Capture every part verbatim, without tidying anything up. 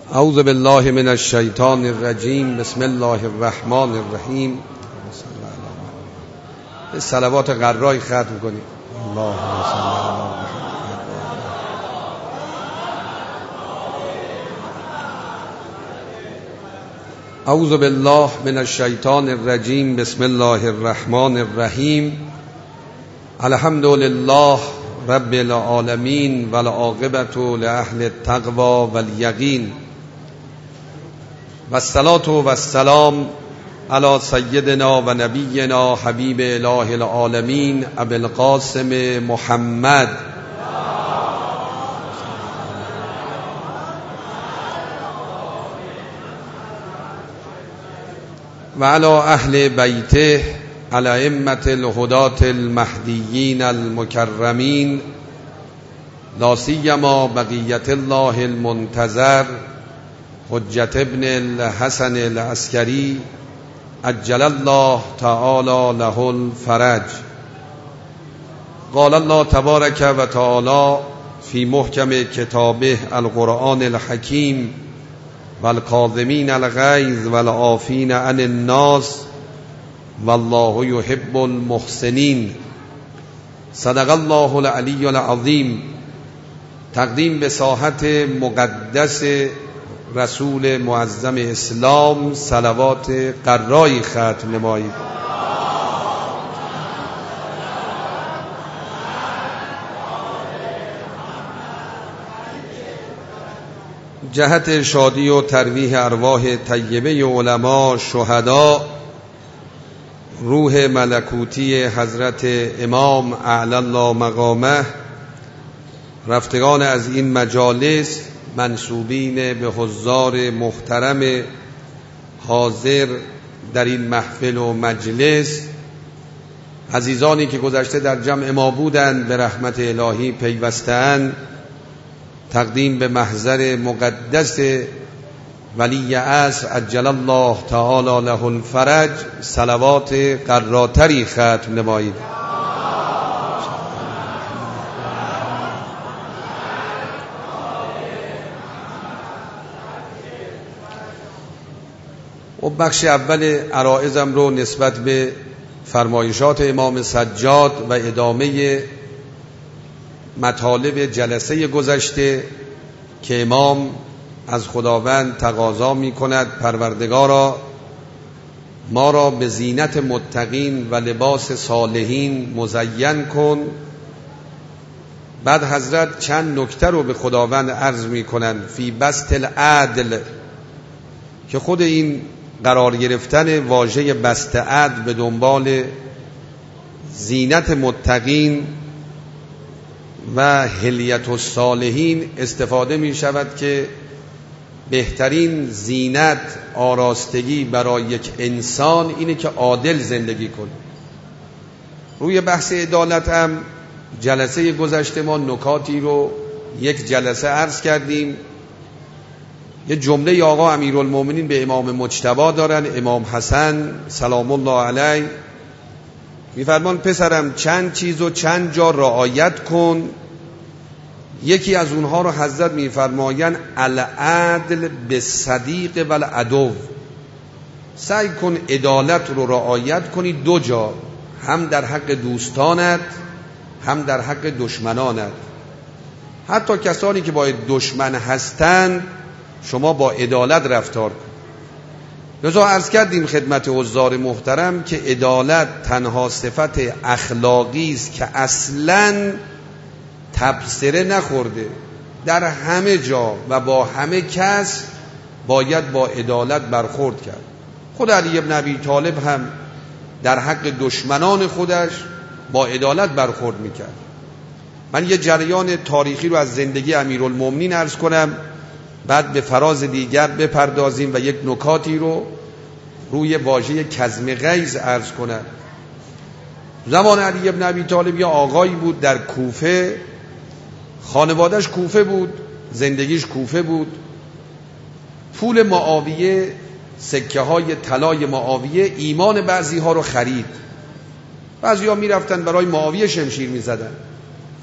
اعوذ بالله من الشیطان الرجیم. بسم الله الرحمن الرحیم. صلوات قرای ختم کنیم. اللهم صل علی محمد. اعوذ بالله من الشیطان الرجیم. بسم الله الرحمن الرحیم. الحمد لله رب العالمین و العاقبة لأهل التقوى والیقین و الصلاة و السلام علی سیدنا و نبینا حبیب اله العالمین ابی القاسم محمد و علی اهل بیته الائمة الهداة المهدیین المکرمین لا سیما بقیة الله المنتظر حجت ابن الحسن العسکری عجل الله تعالی له الفرج. قال الله تبارک و تعالی فی محکم کتابه القرآن الحکیم والکاظمین الغیظ والعافین عن الناس والله یحب المحسنین. صدق الله العلی العظیم. تقدیم به ساحت مقدس رسول معظم اسلام صلوات قرای ختم نمایید. جهت شادی و ترویح ارواح طیبه علما، شهدا، روح ملکوتی حضرت امام اعلی الله مقامه، رفتگان از این مجالس، منسوبین به حضار محترم حاضر در این محفل و مجلس، عزیزانی که گذشته در جمع ما بودند به رحمت الهی پیوسته‌اند، تقدیم به محضر مقدس ولی عصر عجل الله تعالی له الفرج صلوات قراتری ختم نمایید. و بخش اول عرائضم رو نسبت به فرمایشات امام سجاد و ادامه مطالب جلسه گذشته که امام از خداوند تقاضا می کند پروردگارا ما را به زینت متقین و لباس صالحین مزین کن. بعد حضرت چند نکته رو به خداوند عرض می کنند فی بسط العدل، که خود این قرار گرفتن واژه بسط عدل به دنبال زینت متقین و حلیت الصالحین استفاده می شود که بهترین زینت آراستگی برای یک انسان اینه که عادل زندگی کنه. روی بحث عدالت هم جلسه گذشته ما نکاتی رو یک جلسه عرض کردیم. یه جمله آقا امیرالمومنین به امام مجتبی دارن، امام حسن سلام الله علیه، میفرمان پسرم چند چیز و چند جا رعایت کن. یکی از اونها رو حضرت میفرماین العدل بالصدیق و العدو، سعی کن عدالت رو رعایت کنی دو جا، هم در حق دوستانت هم در حق دشمنانت. حتی کسانی که باید دشمن هستند شما با عدالت رفتار کن. لذا عرض کردیم خدمت حضار محترم که عدالت تنها صفت اخلاقی است که اصلاً تبصره نخورده. در همه جا و با همه کس باید با عدالت برخورد کرد. خود علی بن ابی طالب هم در حق دشمنان خودش با عدالت برخورد میکرد. من یه جریان تاریخی رو از زندگی امیرالمومنین عرض کنم، بعد به فراز دیگر بپردازیم و یک نکاتی رو روی واژه کظم غیظ عرض کنم. زمان علی بن ابی طالب یه آقایی بود در کوفه، خانوادهش کوفه بود، زندگیش کوفه بود. پول معاویه، سکه های طلای معاویه ایمان بعضی ها رو خرید. بعضی ها می رفتن برای معاویه شمشیر می زدن.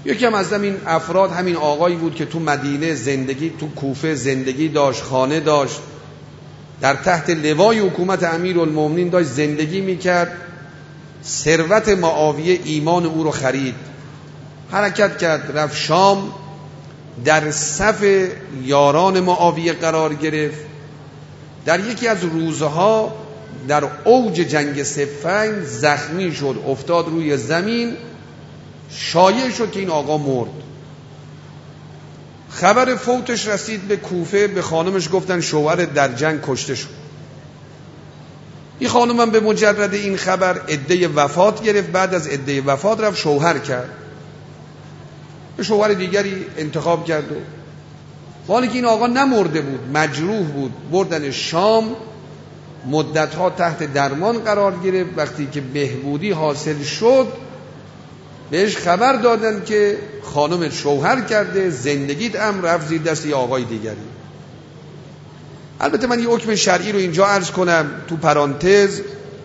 یکی هم از همین افراد همین آقایی بود که تو مدینه زندگی، تو کوفه زندگی داشت، خانه داشت، در تحت لوای حکومت امیرالمومنین داشت زندگی میکرد. ثروت معاویه ایمان او رو خرید، حرکت کرد، رفت شام، در صف یاران معاویه قرار گرفت. در یکی از روزها در اوج جنگ صفین زخمی شد، افتاد روی زمین، شایع شد که این آقا مرد. خبر فوتش رسید به کوفه، به خانمش گفتن شوهر در جنگ کشته شد. این خانم هم به مجرد این خبر عده وفات گرفت. بعد از عده وفات رفت شوهر کرد، به شوهر دیگری انتخاب کرد و حالی که این آقا نمرده بود، مجروح بود، بردن شام، مدتها تحت درمان قرار گرفت. وقتی که بهبودی حاصل شد بهش خبر دادن که خانم شوهر کرده، زندگیت هم رفت زیر دست یه آقای دیگری. البته من یه حکم شرعی رو اینجا عرض کنم تو پرانتز.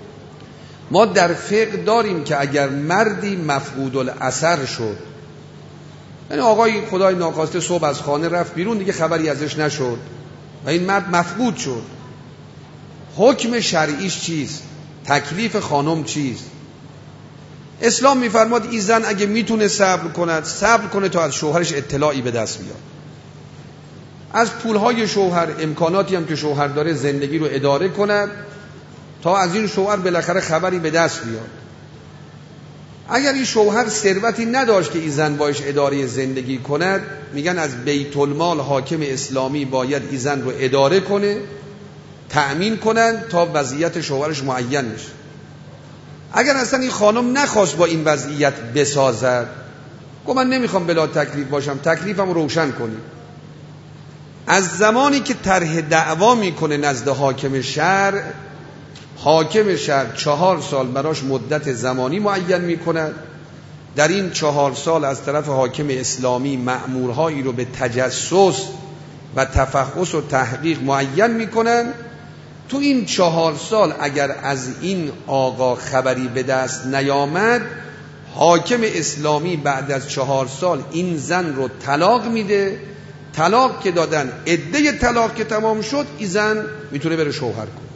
ما در فقه داریم که اگر مردی مفقود الاثر شد، یعنی آقای خدای ناخواسته صبح از خانه رفت بیرون، دیگه خبری ازش نشد و این مرد مفقود شد، حکم شرعیش چیست؟ تکلیف خانم چیست؟ اسلام میفرماد این زن اگه میتونه صبر کند، صبر کنه تا از شوهرش اطلاعی به دست بیاد، از پولهای شوهر، امکاناتی هم که شوهر داره زندگی رو اداره کند تا از این شوهر بالاخره خبری به دست بیاد. اگر این شوهر ثروتی نداشت که این زن باش اداره زندگی کند، میگن از بیت المال حاکم اسلامی باید این زن رو اداره کنه، تأمین کنن تا وضعیت شوهرش معین میشه. اگر اصلا این خانم نخواست با این وضعیت بسازد، گفت من نمیخوام بلا تکلیف باشم، تکلیفم روشن کنید. از زمانی که طرح دعوا میکنه نزد حاکم شهر، حاکم شهر چهار سال براش مدت زمانی معین میکند. در این چهار سال از طرف حاکم اسلامی مأمورهایی رو به تجسس و تفحص و تحقیق معین میکنن. تو این چهار سال اگر از این آقا خبری به دست نیامد، حاکم اسلامی بعد از چهار سال این زن رو طلاق میده. طلاق که دادن، عده طلاق که تمام شد، این زن میتونه بره شوهر کنه.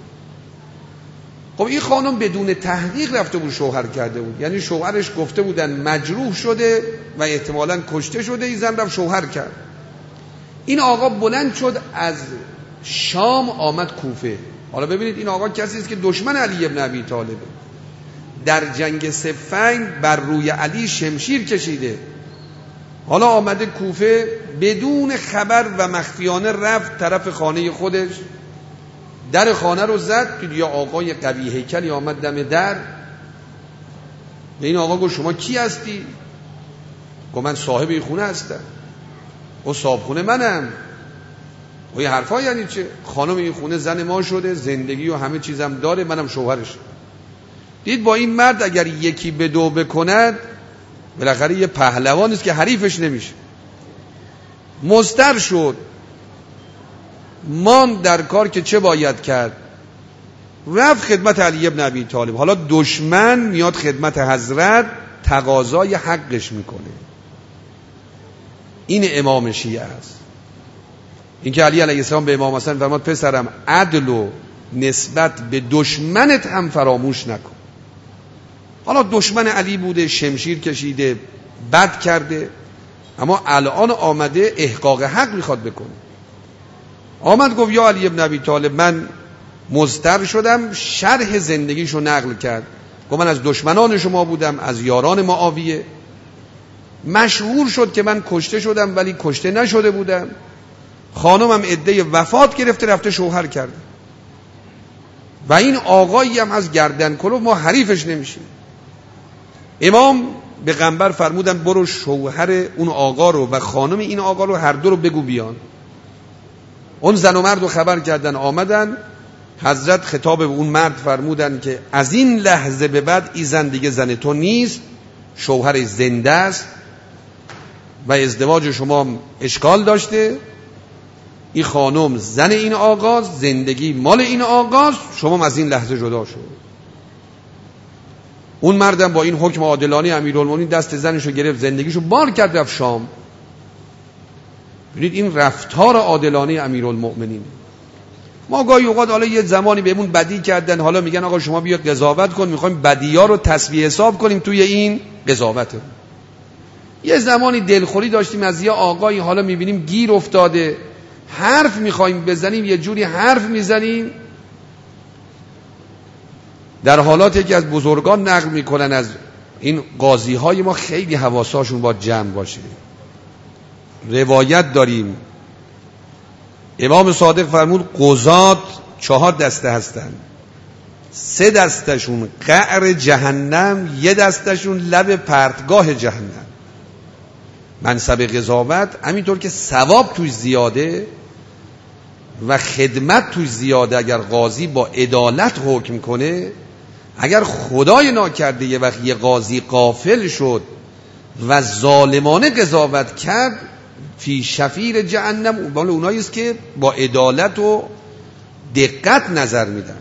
خب این خانم بدون تحقیق رفته بود شوهر کرده بود، یعنی شوهرش گفته بودن مجروح شده و احتمالاً کشته شده، این زن رفت شوهر کرد. این آقا بلند شد از شام آمد کوفه. حالا ببینید این آقا کسی است که دشمن علی ابن ابی طالبه، در جنگ صفین بر روی علی شمشیر کشیده. حالا آمده کوفه، بدون خبر و مخفیانه رفت طرف خانه خودش، در خانه رو زد، دید یا آقای قوی هیکلی آمد دم در. به این آقا گفت شما کی هستی؟ گفت من صاحب این خونه هستم. گفت صاحب خونه منم. و این حرفا یعنی چه؟ خانم این خونه زن ما شده، زندگی و همه چیزم داره، منم شوهرش. دید با این مرد اگر یکی به دو بکند، بالاخره یه پهلوان است که حریفش نمیشه. مضطر شد، مان در کار که چه باید کرد، رفت خدمت علی ابن ابی طالب. حالا دشمن میاد خدمت حضرت، تقاضای حقش میکنه. این امام شیعه است. این که علی علیه السلام به امام حسن فرمود پسرم عدل و نسبت به دشمنت هم فراموش نکن. حالا دشمن علی بوده، شمشیر کشیده، بد کرده، اما الان آمده احقاق حق میخواد بکنه. آمد گفت یا علی ابن ابی طالب من مضطر شدم، شرح زندگیشو نقل کرد. گفت من از دشمنان شما بودم، از یاران معاویه. مشهور شد که من کشته شدم ولی کشته نشده بودم. خانمم عده وفات گرفته رفته شوهر کرده. و این آقایی هم از گردن کلوف ما حریفش نمیشیم. امام به پیغمبر فرمودن برو شوهر اون آقا رو و خانم این آقا رو هر دو رو بگو بیان. اون زن و مرد رو خبر کردن، آمدن. حضرت خطاب به اون مرد فرمودن که از این لحظه به بعد این زن دیگه زن تو نیست، شوهر زنده است و ازدواج شما اشکال داشته. این خانم زن این آقاست، زندگی مال این آقاست، شما از این لحظه جدا شد. اون مردم با این حکم عادلانه امیرالمومنین دست زنشو گرفت، زندگیشو بار کرد، رفت شام. ببینید این رفتار عادلانه امیرالمومنین. ما گاهی اوقات حالا یه زمانی بهمون بدی کردن، حالا میگن آقا شما بیا قضاوت کن، میخوایم بدی‌ها رو تسویه حساب کنیم توی این قضاوته. یه زمانی دلخوری داشتیم از یه آقایی، حالا میبینیم گیر افتاده، حرف میخوایم بزنیم، یه جوری حرف میزنیم، در حالاتی که از بزرگان نقل میکنن از این قاضی های ما خیلی حواساشون با جمع باشه. روایت داریم امام صادق فرمود قضات چهار دسته هستن، سه دستشون قعر جهنم، یه دستشون لب پرتگاه جهنم. منصب قضاوت همینطور که ثواب توش زیاده و خدمت توش زیاده، اگر قاضی با عدالت حکم کنه، اگر خدای ناکرده یه وقت یه قاضی غافل شد و ظالمانه قضاوت کرد، فی شفیر جهنم، اون اونایی است که با عدالت و دقت نظر میدن.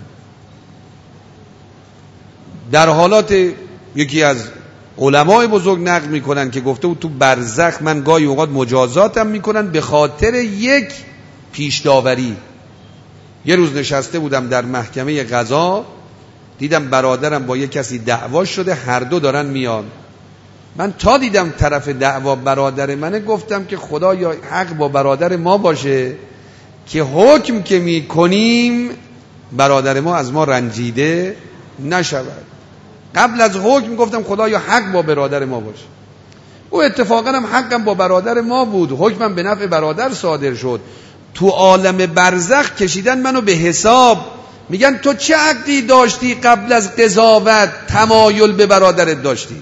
در حالات یکی از علمای بزرگ نقل میکنن که گفته بود تو برزخ من گاهی اوقات مجازاتم میکنن به خاطر یک پیش داوری. یه روز نشسته بودم در محکمه قضا، دیدم برادرم با یک کسی دعوا شده، هر دو دارن میان. من تا دیدم طرف دعوا برادر منه، گفتم که خدایا حق با برادر ما باشه که حکم که میکنیم برادر ما از ما رنجیده نشود. قبل از حکم گفتم خدایا حق با برادر ما باشه. او اتفاقا هم حقم با برادر ما بود، حکمم به نفع برادر صادر شد. تو عالم برزخ کشیدن منو به حساب، میگن تو چه عقلی داشتی قبل از قضاوت تمایل به برادرت داشتی؟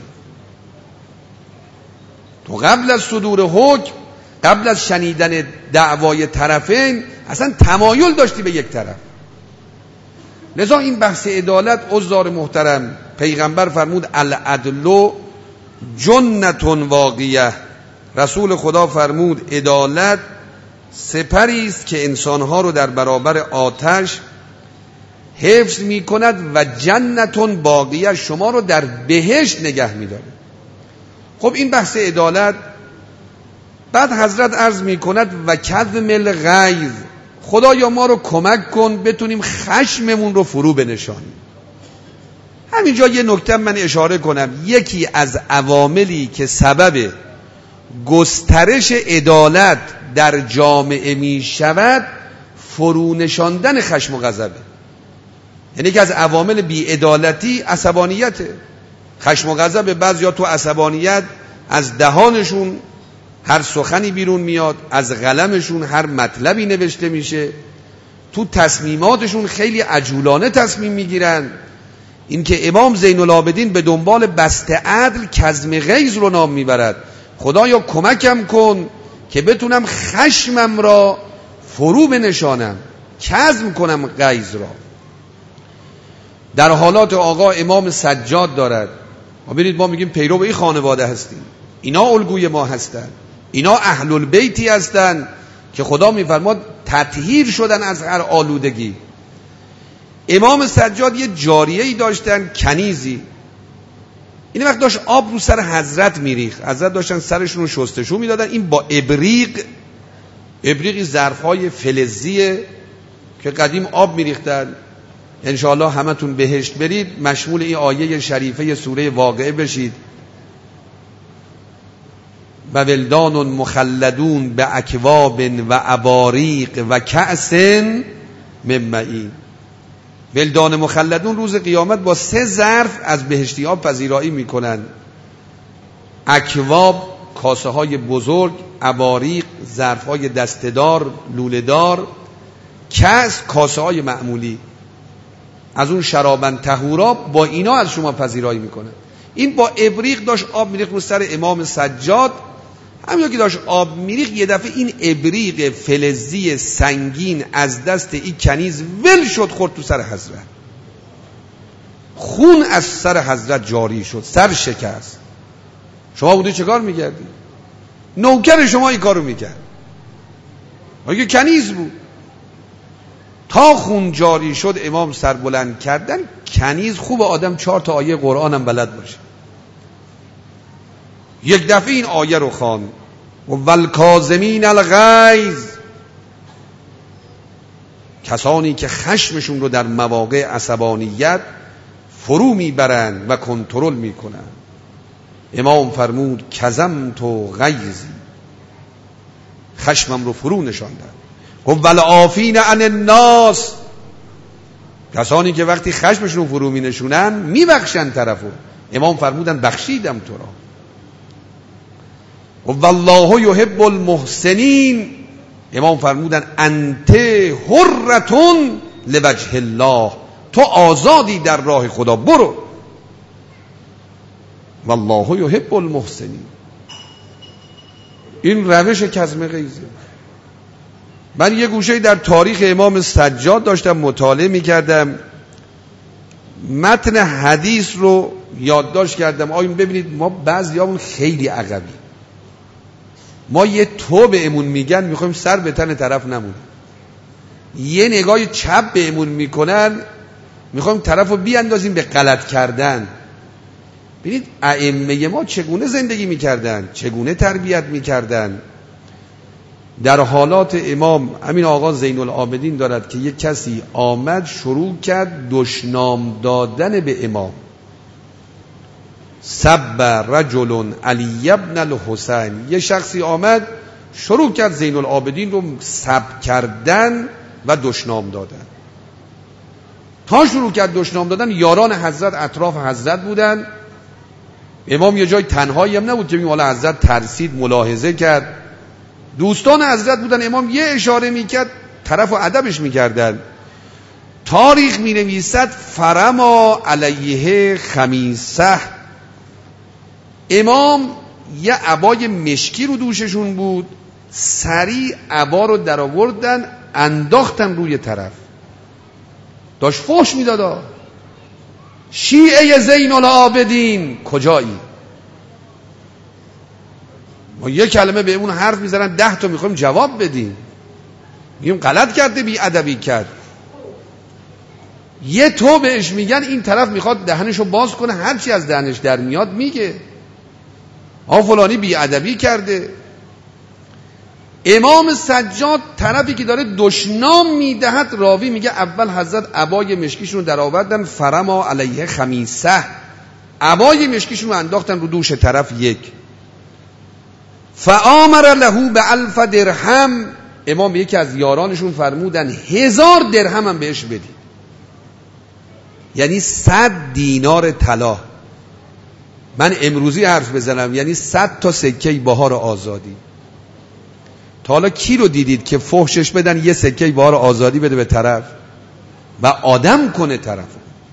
تو قبل از صدور حکم، قبل از شنیدن دعوای طرفین اصلا تمایل داشتی به یک طرف. لذا این بحث عدالت عزار محترم، پیغمبر فرمود العدل جنتون واقعیه. رسول خدا فرمود عدالت سپری است که انسانها رو در برابر آتش حفظ می کند و جنتون باقیه، شما رو در بهشت نگه می داره. خب این بحث عدالت. بعد حضرت عرض می کند و کظم الغیظ، خدایا ما رو کمک کن بتونیم خشممون رو فرو بنشانیم. همینجا یه نکته من اشاره کنم، یکی از عواملی که سبب گسترش عدالت در جامعه می شود فرو نشاندن خشم و غضبه. یعنی که از عوامل بی‌عدالتی عصبانیته. خشم و غضب بعضیا تو عصبانیت از دهانشون هر سخنی بیرون میاد، از قلمشون هر مطلبی نوشته میشه، تو تصمیماتشون خیلی عجولانه تصمیم میگیرن. این که امام زین العابدین به دنبال بسط عدل کظم غیظ رو نام میبرد. خدایا کمکم کن که بتونم خشمم را فرو بنشانم، کظم کنم غیظ را. در حالات آقا امام سجاد دارد. ما ببینید ما میگیم پیرو این خانواده هستیم، اینا الگوی ما هستن، اینا اهل البیتی هستن که خدا میفرماد تطهیر شدن از هر آلودگی. امام سجاد یه جاریه‌ای داشتن، کنیزی. این وقت داشت آب رو سر حضرت میریخت، حضرت داشتن سرشون رو شستشو میدادن، این با ابریق، ابریقی ظرف‌های فلزیه که قدیم آب میریختن. انشاءالله همتون بهشت برید مشمول این آیه شریفه سوره واقعه بشید. و ولدان مخلدون به اکواب و اباریق و کأس من معین. ولدان مخلدون روز قیامت با سه ظرف از بهشتی ها پذیرایی میکنن. اکواب کاسه های بزرگ، اباریق ظرف های دستدار لوله‌دار، کأس کاسه های معمولی. از اون شرابن طهورا با اینا از شما پذیرایی میکنه. این با ابریق داشت آب میریخت رو سر امام سجاد. همین که داشت آب میریخت یه دفعه این ابریق فلزی سنگین از دست این کنیز ول شد، خورد تو سر حضرت. خون از سر حضرت جاری شد، سر شکست. شما بودی چه کار میکردی؟ نوکر شما این کارو میکرد. اگه کنیز بود تا خون جاری شد امام سر بلند کردن. کنیز خوب آدم چهار تا آیه قرآن هم بلد باشه. یک دفعه این آیه رو خوان و والکاظمین الغیظ، کسانی که خشمشون رو در مواقع عصبانیت فرو میبرند و کنترل میکنن. امام فرمود کظمت غیظی، خشمم رو فرو نشاندن. گفت والعافین عن الناس، کسانی که وقتی خشمشون فرو می نشونن می بخشن طرفو. امام فرمودن بخشیدم تو را. گفت والله یحب المحسنین، امام فرمودن انت حرتون لوجه الله، تو آزادی در راه خدا، برو. والله یحب المحسنین. این روش کظم غیظه. من یه گوشه در تاریخ امام سجاد داشتم مطالعه می‌کردم، متن حدیث رو یادداشت کردم. آیون ببینید ما بعضیامون خیلی عقبی، ما یه تو بهمون میگن میخوایم سر به تن طرف نمونه، یه نگاه چپ بهمون میکنن میخوایم طرف رو بیاندازیم به غلط کردن. ببینید ائمه ما چگونه زندگی میکردن، چگونه تربیت میکردن. در حالات امام همین آقا زین العابدین دارد که یک کسی آمد شروع کرد دشنام دادن به امام. سب رجل علی ابن الحسین، یه شخصی آمد شروع کرد زین العابدین رو سب کردن و دشنام دادن. تا شروع کرد دشنام دادن یاران حضرت اطراف حضرت بودن. امام یه جای تنهایی هم نبود که بگیم حالا حضرت ترسید، ملاحظه کرد. دوستان حضرت بودن، امام یه اشاره میکرد طرف و ادبش میکردن. تاریخ مینویسد فرما علیه خمیسه، امام یه عبای مشکی رو دوششون بود، سریع عبا رو در آوردن انداختن روی طرف، داشت فحش میدادا. شیعه زین العابدین کجایی؟ ما یه کلمه به اون حرف میزنن ده تا میخوایم جواب بدیم، میگیم غلط کرده، بی ادبی کرد. یه تو بهش میگن این طرف میخواد دهنشو باز کنه، هرچی از دهنش در میاد میگه آ فلانی بی ادبی کرده. امام سجاد طرفی که داره دشنام میدهد، راوی میگه اول حضرت عبای مشکیشون رو در آوردن، فرما علیه خمیسه، عبای مشکیشون رو انداختن رو دوش طرف. یک فآمر له به الف درهم، امام یکی از یارانشون فرمودن هزار درهم هم بهش بدید، یعنی صد دینار طلا. من امروزی حرف بزنم یعنی صد تا سکه بهار آزادی. تا حالا کی رو دیدید که فحشش بدن یه سکه بهار آزادی بده به طرف و آدم کنه طرف،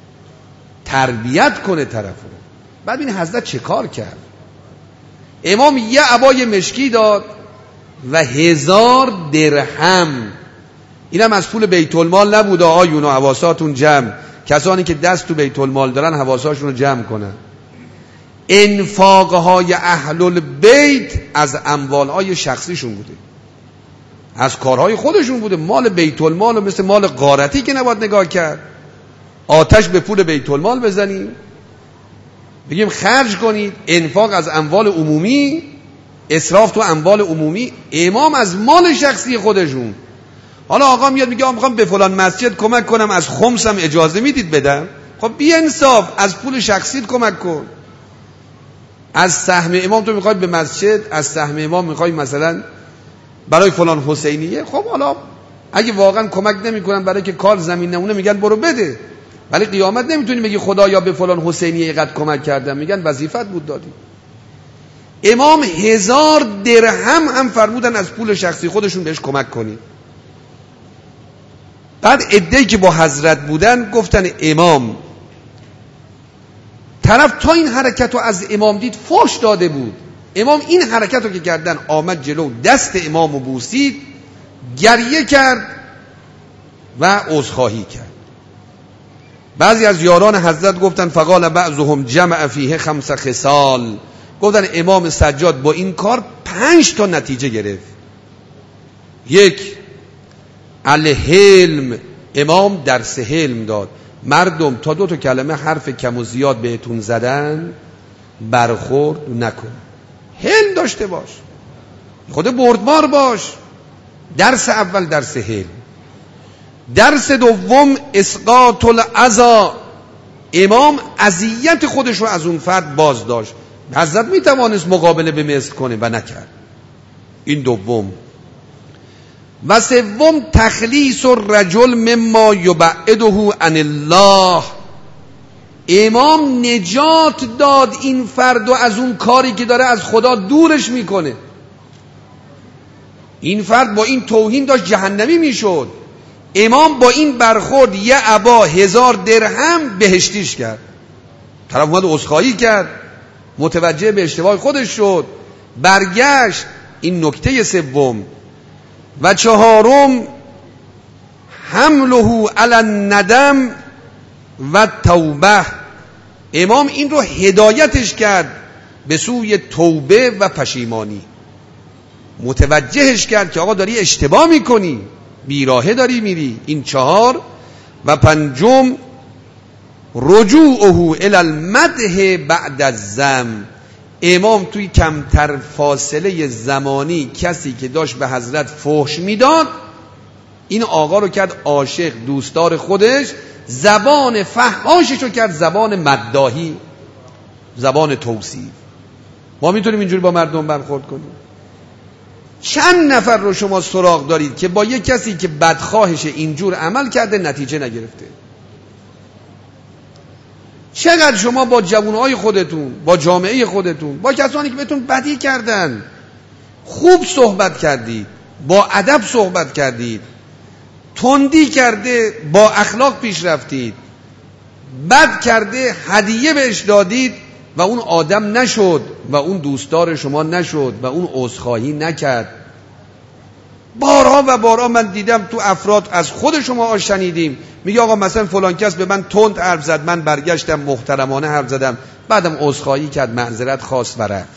تربیت کنه طرف؟ بعد این حضرت چه کار کرد؟ امام یه عبای مشکی داد و هزار درهم. اینم از پول بیت المال نبوده. آیون و حواساتون جمع، کسانی که دست تو بیت المال دارن حواساشون رو جمع کنن. انفاقهای اهل البیت از اموالهای شخصیشون بوده، از کارهای خودشون بوده. مال بیت المال و مثل مال غارتی که نباید نگاه کرد. آتش به پول بیت المال بزنیم بگیم خرج کنید، انفاق از اموال عمومی، اسراف تو اموال عمومی. امام از مال شخصی خودشون. حالا آقا میاد میگه آقا میخوام به فلان مسجد کمک کنم، از خمسم اجازه میدید بدم؟ خب بی انصاف، از پول شخصیت کمک کن. از سهم امام تو میخوای به مسجد، از سهم امام میخوای مثلا برای فلان حسینیه، خب حالا اگه واقعا کمک نمیکنن برای که کار زمین نمونه میگن برو بده، ولی قیامت نمیتونی بگی خدایا به فلان حسینیه اینقدر کمک کردم، میگن وظیفت بود دادی. امام هزار درهم هم فرمودن از پول شخصی خودشون بهش کمک کنی. بعد عده‌ای که با حضرت بودن گفتن امام، طرف تا این حرکت رو از امام دید فحش داده بود. امام این حرکت رو که کردن آمد جلو، دست امام رو بوسید، گریه کرد و عذرخواهی کرد. بعضی از یاران حضرت گفتن فقال بعضهم جمع فیه خمس خصال، گفتن امام سجاد با این کار پنج تا نتیجه گرفت. یک، الحلم امام درس حلم داد. مردم تا دو تا کلمه حرف کم و زیاد بهتون زدن برخورد نکن، حلم داشته باش، خود بردبار باش. درس اول درس حلم. درس دوم اسقاط الاذی. امام اذیت خودش رو از اون فرد باز داشت. حضرت میتوانست مقابله به مثل کنه و نکرد. این دوم. و سوم تخلیص الرجل مما یبعده عن الله. امام نجات داد این فرد و از اون کاری که داره از خدا دورش میکنه. این فرد با این توهین داشت جهنمی میشد. امام با این برخورد یه عبا هزار درهم بهشتیش کرد. طرف اومد عذرخواهی کرد، متوجه به اشتباه خودش شد، برگشت. این نکته سوم. و چهارم حمله علی الندم و توبه. امام این رو هدایتش کرد به سوی توبه و پشیمانی. متوجهش کرد که آقا داری اشتباه میکنی، بیراهه داری میری. این چهار. و پنجم رجوعه الی المدح بعد الذم. امام توی کمتر فاصله زمانی کسی که داشت به حضرت فحش میداد، این آقا رو کرد عاشق، دوستدار خودش. زبان فحاشش رو کرد زبان مداحی، زبان توصیف. ما میتونیم اینجوری با مردم برخورد کنیم؟ چند نفر رو شما سراغ دارید که با یک کسی که بدخواهش اینجور عمل کرده نتیجه نگرفته؟ چقدر شما با جوانهای خودتون، با جامعه خودتون، با کسانی که بهتون بدی کردن خوب صحبت کردید، با ادب صحبت کردید، تندی کرده با اخلاق پیش رفتید، بد کرده هدیه بهش دادید و اون آدم نشد و اون دوستدار شما نشد و اون عذرخواهی نکرد. بارها و بارها من دیدم تو افراد، از خود شما شنیدیم، میگه آقا مثلا فلان کس به من تند حرف زد، من برگشتم محترمانه حرف زدم، بعدم عذرخواهی کرد، معذرت خواست و رفت.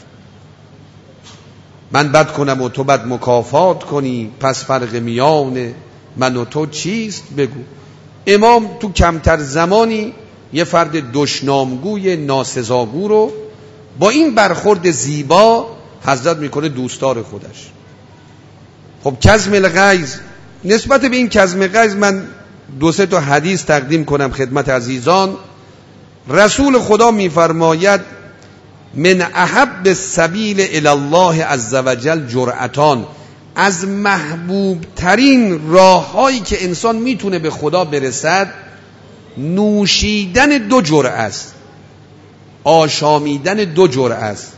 من بد کنم و تو بد مکافات کنی، پس فرق میان من و تو چیست بگو. امام تو کمتر زمانی یه فرد دشنامگوی ناسزاگو رو با این برخورد زیبا حضرت میکنه دوستدار خودش. خب کظم الغیظ. نسبت به این کظم غیظ من دو سه تا حدیث تقدیم کنم خدمت عزیزان. رسول خدا میفرماید من احب السبیل الی الله عز وجل جرأتان. از محبوب ترین راههایی که انسان میتونه به خدا برسد نوشیدن دو جرعه است، آشامیدن دو جرعه است.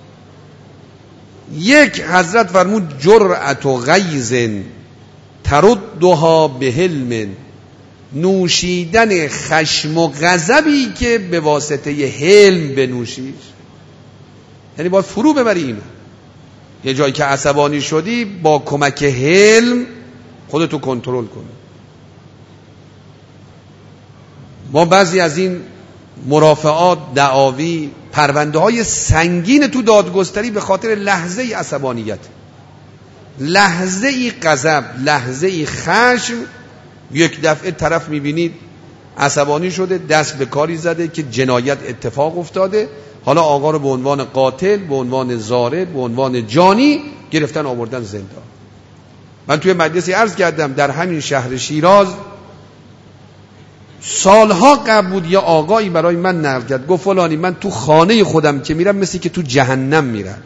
یک، حضرت فرمود جرعت و غیظ تردها به حلم. نوشیدن خشم و غضبی که به واسطه حلم بنوشیش، یعنی باید فرو ببری اینو. یه جایی که عصبانی شدی با کمک حلم خودتو کنترل کن. ما بعضی از این مرافعات، دعاوی، پرونده های سنگین تو دادگستری به خاطر لحظه ای عصبانیت، لحظه ای غضب، لحظه ای خشم. یک دفعه طرف میبینید عصبانی شده، دست به کاری زده که جنایت اتفاق افتاده، حالا آقا رو به عنوان قاتل، به عنوان ضارب، به عنوان جانی گرفتن آوردن زندان. من توی مجلسی عرض کردم در همین شهر شیراز سالها قبل بود، یا آقایی برای من نقل کرد، گفت فلانی من تو خانه خودم که میرم مثل که تو جهنم میرم.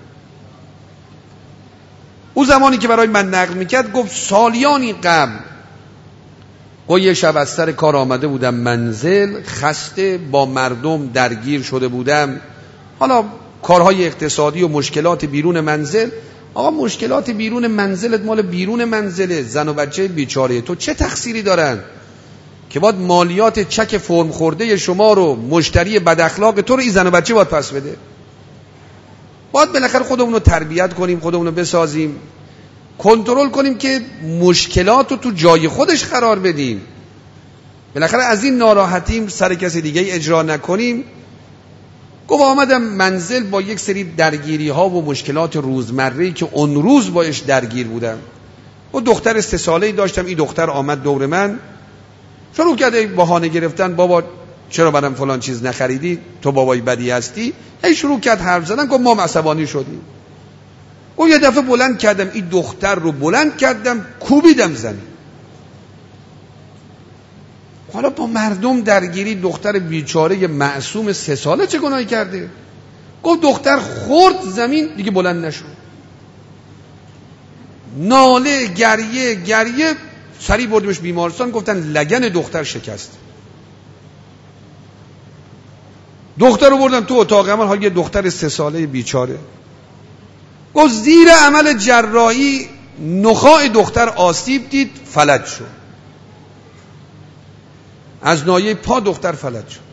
او زمانی که برای من نقل میکرد گفت سالیانی قبل گفت یه شب از سر کار آمده بودم منزل، خسته، با مردم درگیر شده بودم، حالا کارهای اقتصادی و مشکلات بیرون منزل. آقا مشکلات بیرون منزلت مال بیرون منزله، زن و بچه بیچاره تو چه تقصیری دارن که باید مالیات چک فرم خورده شما رو، مشتری بد اخلاق تو رو این زن و بچه باید پس بده؟ باید بالاخره خودمون رو تربیت کنیم، خودمون رو بسازیم، کنترل کنیم که مشکلات رو تو جای خودش قرار بدیم. بالاخره از این ناراحتیم سر کسی دیگه اجرا نکنیم. گفت آمدم منزل با یک سری درگیری ها و مشکلات روزمره‌ای که اون روز باش درگیر بودم. و دختر سه ساله‌ای داشتم، این دختر آمد دور من، شروع کرده بهانه گرفتن، بابا چرا برام فلان چیز نخریدی، تو بابای بدی هستی. هی شروع کرد حرف زدن. گفت ما عصبانی شدیم. گفت یه دفعه بلند کردم این دختر رو بلند کردم کوبیدم زمین. حالا با مردم درگیری، دختر بیچاره معصوم سه ساله چه گناهی کرده؟ گفت دختر خورد زمین دیگه بلند نشد. ناله، گریه گریه، سریع بردیمش بیمارستان. گفتن لگن دختر شکست. دختر رو بردن تو اتاق عمل، حال یه دختر سه ساله بیچاره. گفت زیر عمل جراحی نخاع دختر آسیب دید، فلج شد. از ناحیه پا دختر فلج شد.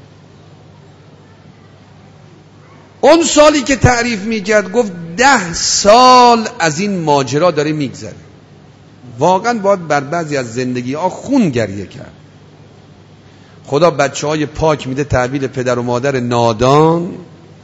اون سالی که تعریف میکرد گفت ده سال از این ماجرا داره میگذره. واقعا باید بر بعضی از زندگی ها خون گریه کرد. خدا بچه های پاک میده تحویل پدر و مادر نادان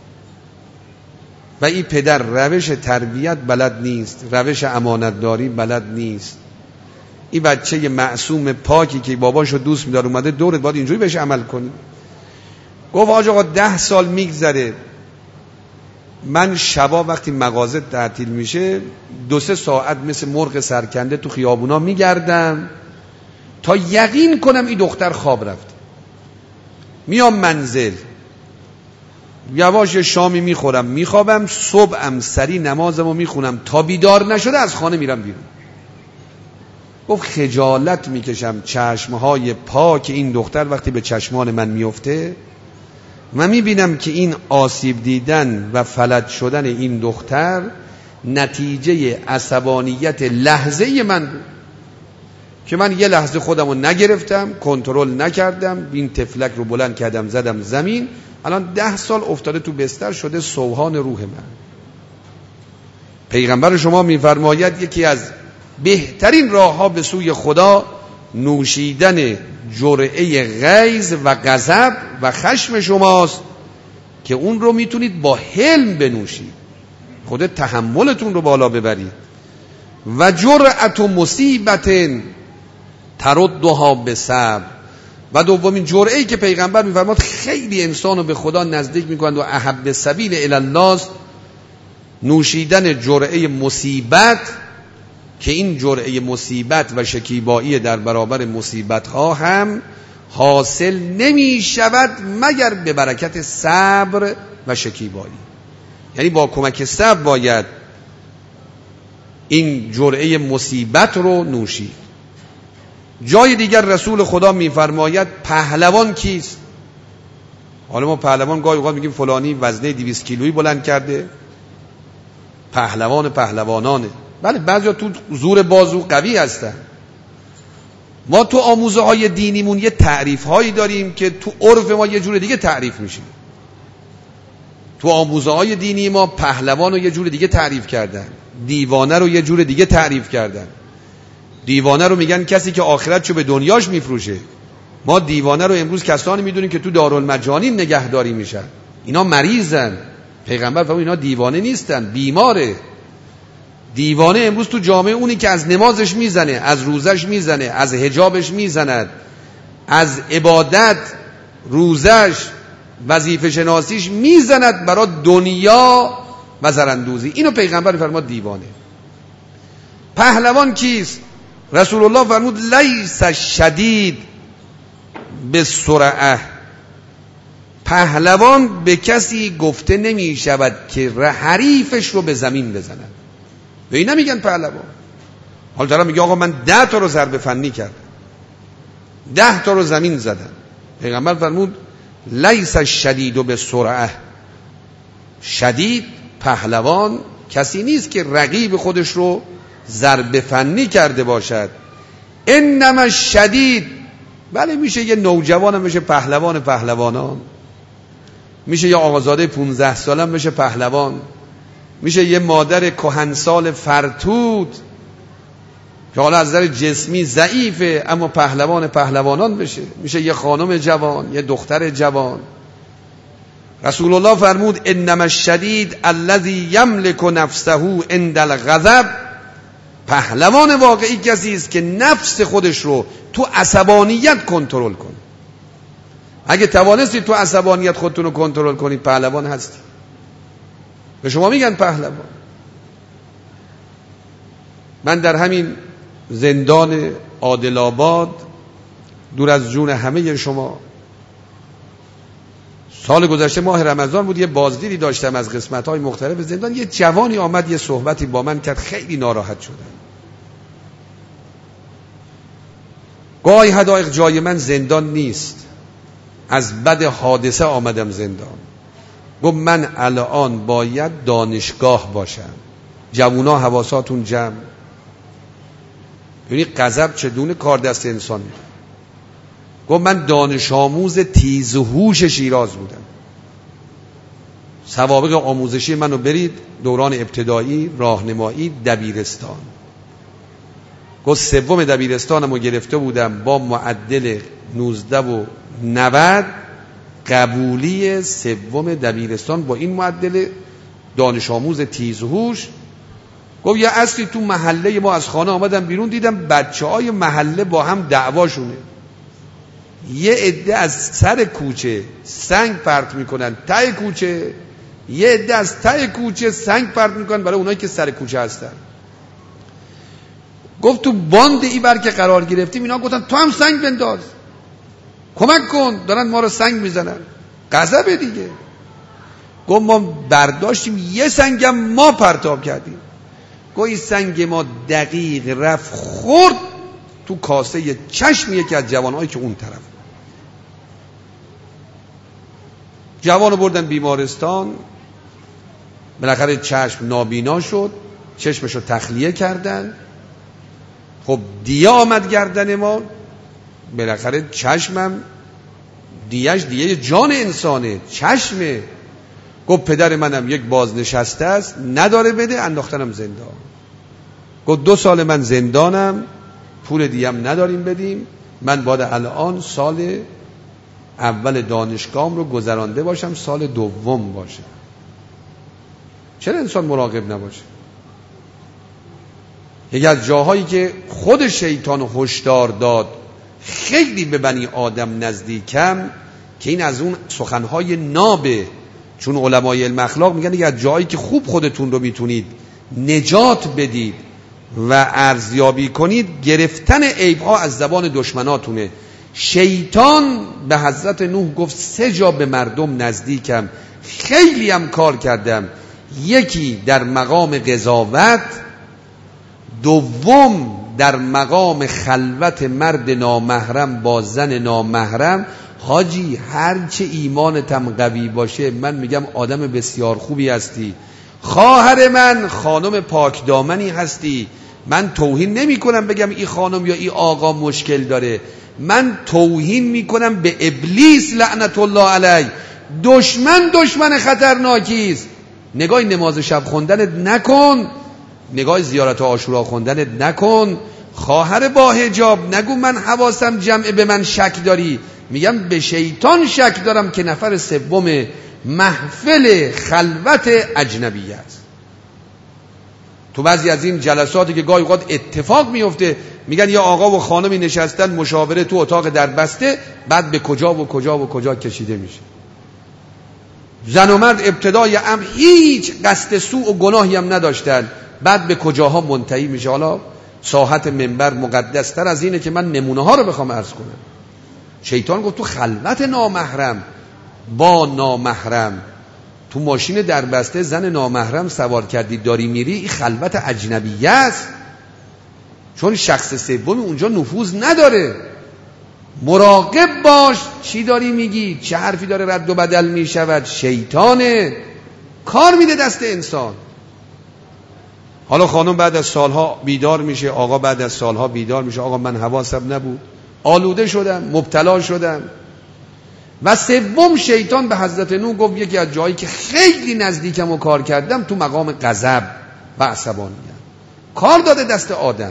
و این پدر روش تربیت بلد نیست، روش امانتداری بلد نیست. این بچه معصوم پاکی که باباشو دوست می‌داره اومده دورت، باید اینجوری بهش عمل کنی. گفت آج آقا ده سال میگذره، من شبا وقتی مغازه تعطیل میشه دو سه ساعت مثل مرغ سرکنده تو خیابونا میگردم تا یقین کنم این دختر خواب رفت. میام منزل، یواش شامی میخورم، میخوابم، صبحم سری نمازمو میخونم، تا بیدار نشده از خانه میرم بیرون. گفت خجالت میکشم چشمهای پاک این دختر وقتی به چشمان من میفته، من میبینم که این آسیب دیدن و فلج شدن این دختر نتیجه عصبانیت لحظه من بود که من یه لحظه خودمو نگرفتم، کنترل نکردم، این تفلک رو بلند کردم زدم زمین. الان ده سال افتاده تو بستر، شده سوهان روح من. پیغمبر شما میفرماید یکی از بهترین راه ها به سوی خدا نوشیدن جرعه غیظ و غضب و خشم شماست که اون رو میتونید با حلم بنوشید، خود تحملتون رو بالا ببرید. و جرعت و مصیبت تردها به صبر. و دومین جرعه‌ای که پیغمبر میفرماد خیلی انسانو به خدا نزدیک میکنند و احب سبیل الی الله، نوشیدن جرعه مصیبت، که این جرعه مصیبت و شکیبایی در برابر مصیبت ها هم حاصل نمی شود مگر به برکت صبر و شکیبایی. یعنی با کمک صبر باید این جرعه مصیبت رو نوشید. جای دیگر رسول خدا میفرماید پهلوان کیست؟ حالا ما پهلوان گاهی اوقات میگیم فلانی وزنه دویست کیلویی بلند کرده، پهلوان پهلوانانه. بله بعضیا تو زور بازو قوی هستن. ما تو آموزه های دینیمون یه تعریف هایی داریم که تو عرف ما یه جور دیگه تعریف میشه. تو آموزه های دینی ما پهلوان رو یه جور دیگه تعریف کردن، دیوانه رو یه جور دیگه تعریف کردن. دیوانه رو میگن کسی که آخرتشو به دنیاش میفروشه. ما دیوانه رو امروز کسانی میدونیم که تو دارالمجانین نگهداری میشن. اینا مریضن. پیغمبر فرمود اینا دیوانه نیستن، بیماره. دیوانه امروز تو جامعه اونی که از نمازش میزنه، از روزش میزنه، از حجابش میزند، از عبادت، روزش، وظیفه شناسیش میزند برای دنیا و زرندوزی. اینو پیغمبر فرمود دیوانه. پهلوان کیست؟ رسول الله فرمود لیس شدید به سرعه. پهلوان به کسی گفته نمی شود که حریفش رو به زمین بزند. به این نمیگن پهلوان. حال طرف میگه آقا من ده تا رو ضربه فنی کردم، ده تا رو زمین زدم. پیغمبر فرمود لیس شدید به سرعه. شدید پهلوان کسی نیست که رقیب خودش رو ضربه فنی کرده باشد. انما شدید، بله میشه یه نوجوان هم میشه پهلوان پهلوانان، میشه یه آقازاده پونزده ساله هم میشه پهلوان، میشه یه مادر کهنسال فرتود که حالا از نظر جسمی ضعیفه اما پهلوان پهلوانان بشه، میشه یه خانم جوان، یه دختر جوان. رسول الله فرمود انما الشدید الذی یملک نفسه عند الغضب پهلوان واقعی کسی است که نفس خودش رو تو عصبانیت کنترل کنه. اگه توانستید تو عصبانیت خودتون رو کنترل کنید پهلوان هستید. به شما میگن پهلوان. من در همین زندان عادل آباد دور از جون همه شما سال گذشته ماه رمضان بود، یه بازدیدی داشتم از قسمت‌های مختلف زندان. یه جوانی آمد یه صحبتی با من کرد، خیلی ناراحت شدم. گاهی حدایق جای من زندان نیست، از بد حادثه آمدم زندان. گفت من الان باید دانشگاه باشم. جوونا حواساتون جمع. یعنی غضب چگونه کار دست انسان میده. گفت من دانش آموز تیز و هوش شیراز بودم. سوابق آموزشی منو برید دوران ابتدایی، راهنمایی، دبیرستان. گفت سوم دبیرستانمو گرفته بودم با معدل نوزده و نود، قبولی سوم دبیرستان با این معدل دانش آموز تیز و هوش. گفت یه اصلی تو محله ما از خانه آمدم بیرون، دیدم بچه های محله با هم دعواشونه. یه عده از سر کوچه سنگ پرت میکنن ته کوچه، یه عده از ته کوچه سنگ پرت میکنن برای اونایی که سر کوچه هستن. گفت تو باند ای بر که قرار گرفتیم اینا گفتن تو هم سنگ بنداز، کمک کن، دارن ما رو سنگ میزنن. غضب دیگه. گفت ما برداشتیم یه سنگم ما پرتاب کردیم. گفت این سنگ ما دقیق رفت خورد تو کاسه چشم یکی از جوانهایی که اون طرف. جوانو بردن بیمارستان، بالاخره چشم نابینا شد، چشمشو تخلیه کردن. خب دیه آمد گردن ما، بالاخره چشمم دیهش دیه جان انسانه، چشمه. گفت پدر منم یک بازنشسته است، نداره بده، انداختنم زندان. گفت دو سال من زندانم، پول دیم نداریم بدیم، من باید الان سال اول دانشگاهم رو گذرانده باشم، سال دوم باشه. چرا انسان مراقب نباشه؟ یکی از جاهایی که خود شیطان هشدار داد خیلی به بنی آدم نزدیکم که این از اون سخنهای نابه، چون علمای علم اخلاق میگن یکی از جاهایی که خوب خودتون رو میتونید نجات بدید و ارزیابی کنید گرفتن عیب‌ها از زبان دشمناتونه. شیطان به حضرت نوح گفت سه جا به مردم نزدیکم، خیلی هم کار کردم. یکی در مقام قضاوت، دوم در مقام خلوت مرد نامحرم با زن نامحرم. حاجی هرچه ایمانتم قوی باشه من میگم آدم بسیار خوبی هستی، خواهر من خانم پاک دامنی هستی. من توهین نمی کنم بگم این خانم یا این آقا مشکل داره، من توهین می کنم به ابلیس لعنت الله علیه. دشمن دشمن خطرناکی است. نگاه نماز شب خوندنت نکن، نگاه زیارت عاشورا خوندنت نکن. خواهر با حجاب نگو من حواسم جمعه به من شک داری، میگم به شیطان شک دارم که نفر سوم محفل خلوت اجنبی است. تو بعضی از این جلساتی که گاهی اوقات اتفاق میفته میگن یا آقا و خانمی نشستن مشاوره تو اتاق در بسته، بعد به کجا و کجا و کجا کشیده میشه. زن و مرد ابتدای امر هیچ قصد سوء و گناهی هم نداشتن، بعد به کجاها منتهی میشه. حالا ساحت منبر مقدس تر از اینه که من نمونه ها رو بخوام عرض کنم. شیطان گفت تو خلوت نامحرم با نامحرم، تو ماشین دربسته زن نامحرم سوار کردی داری میری، این خلوت اجنبیه است، چون شخص سوم اونجا نفوذ نداره. مراقب باش چی داری میگی، چه حرفی داره رد و بدل میشود. شیطانه کار میده دست انسان. حالا خانم بعد از سالها بیدار میشه، آقا بعد از سالها بیدار میشه، آقا من حواسم نبود، آلوده شدم، مبتلا شدم. و سوم شیطان به حضرت نوح گفت یکی از جایی که خیلی نزدیکم و کار کردم تو مقام غضب و عصبانیت، کار داده دست آدم.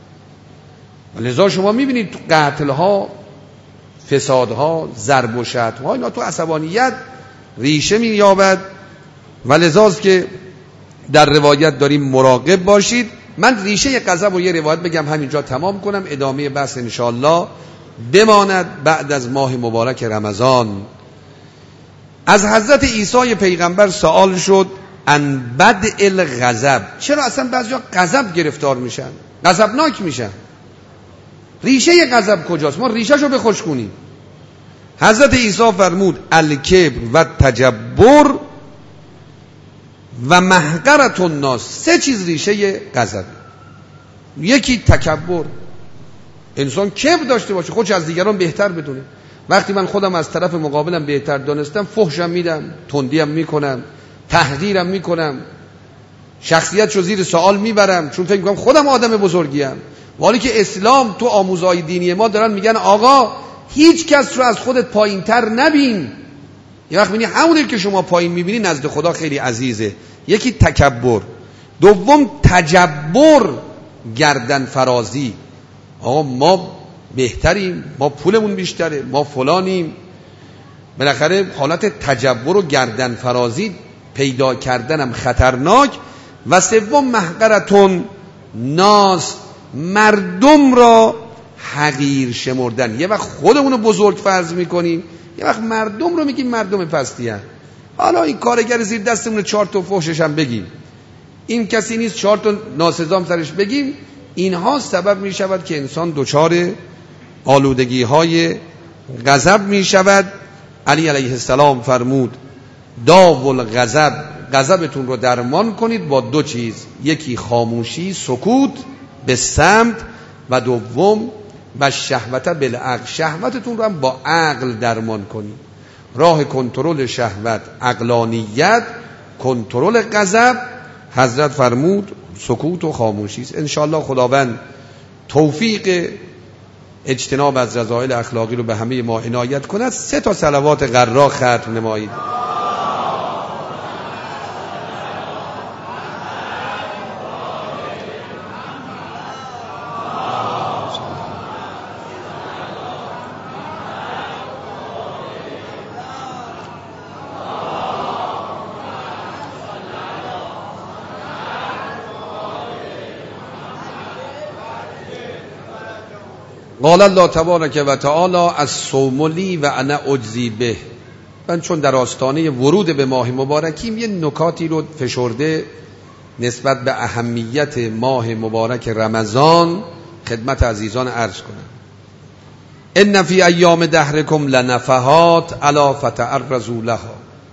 لذا شما میبینید تو قتلها، فسادها، ضرب و شتمها اینا تو عصبانیت ریشه مییابد. و لذاست که در روایت داریم مراقب باشید. من ریشه غضب و یه روایت بگم همینجا تمام کنم، ادامه بحث انشاءالله بماند بعد از ماه مبارک رمضان. از حضرت عیسی پیغمبر سوال شد ان بدء الغضب، چرا اصلا بعضیا غضب گرفتار میشن، غضبناک میشن، ریشه غضب کجاست؟ ما ریشه‌شو بخشکونیم. حضرت عیسی فرمود الکبر و تجبر و محقرة الناس. سه چیز ریشه غضب. یکی تکبر، انسان کبر داشته باشه، خودش از دیگران بهتر بدونه. وقتی من خودم از طرف مقابلم بهتر دانستم، فحشم میدم، تندیم میکنم، تحقیرم میکنم، شخصیتشو زیر سوال میبرم، چون فکر میکنم خودم آدم بزرگیم. ولی که اسلام تو آموزهای دینی ما دارن میگن آقا هیچ کس رو از خودت پایینتر نبین. یه وقت میبینی همونی که شما پایین میبینی نزد خدا خیلی عزیزه. یکی تکبر. دوم تجبر، گردن فرازی. آقا ما بهتریم، ما پولمون بیشتره، ما فلانیم. بالاخره حالت تجبر و گردن فرازی پیدا کردنم خطرناک. و سوم محقرتون ناس، مردم را حقیر شمردن. یه وقت خودمونو بزرگ فرض میکنیم، یه وقت مردم رو میگیم مردم پستی هست. حالا این کارگر زیر دستمون چهار تا فحشش هم بگیم، این کسی نیست چهار تا ناسزام سرش بگیم، اینها سبب میشود که انسان دچار آلودگی های غضب میشود. علی علیه السلام فرمود داو الغضب، غضبتون رو درمان کنید با دو چیز، یکی خاموشی، سکوت به صمت، و دوم و شهوت بالعقل، شهوتتون رو هم با عقل درمان کنید. راه کنترل شهوت عقلانیت، کنترل غضب حضرت فرمود سکوت و خاموشی است. انشاءالله خداوند توفیق اجتناب از رذائل اخلاقی رو به همه ما عنایت کند. سه تا صلوات غرا ختم نمایید. قال الله تبارک و تعالی الصوم لی و انا اجزی به. من چون در آستانه ورود به ماه مبارکیم یه نکاتی رو فشرده نسبت به اهمیت ماه مبارک رمضان خدمت عزیزان عرض کنم. ان فی ایام دهرکم لنفحات الا فتعرضوا لها.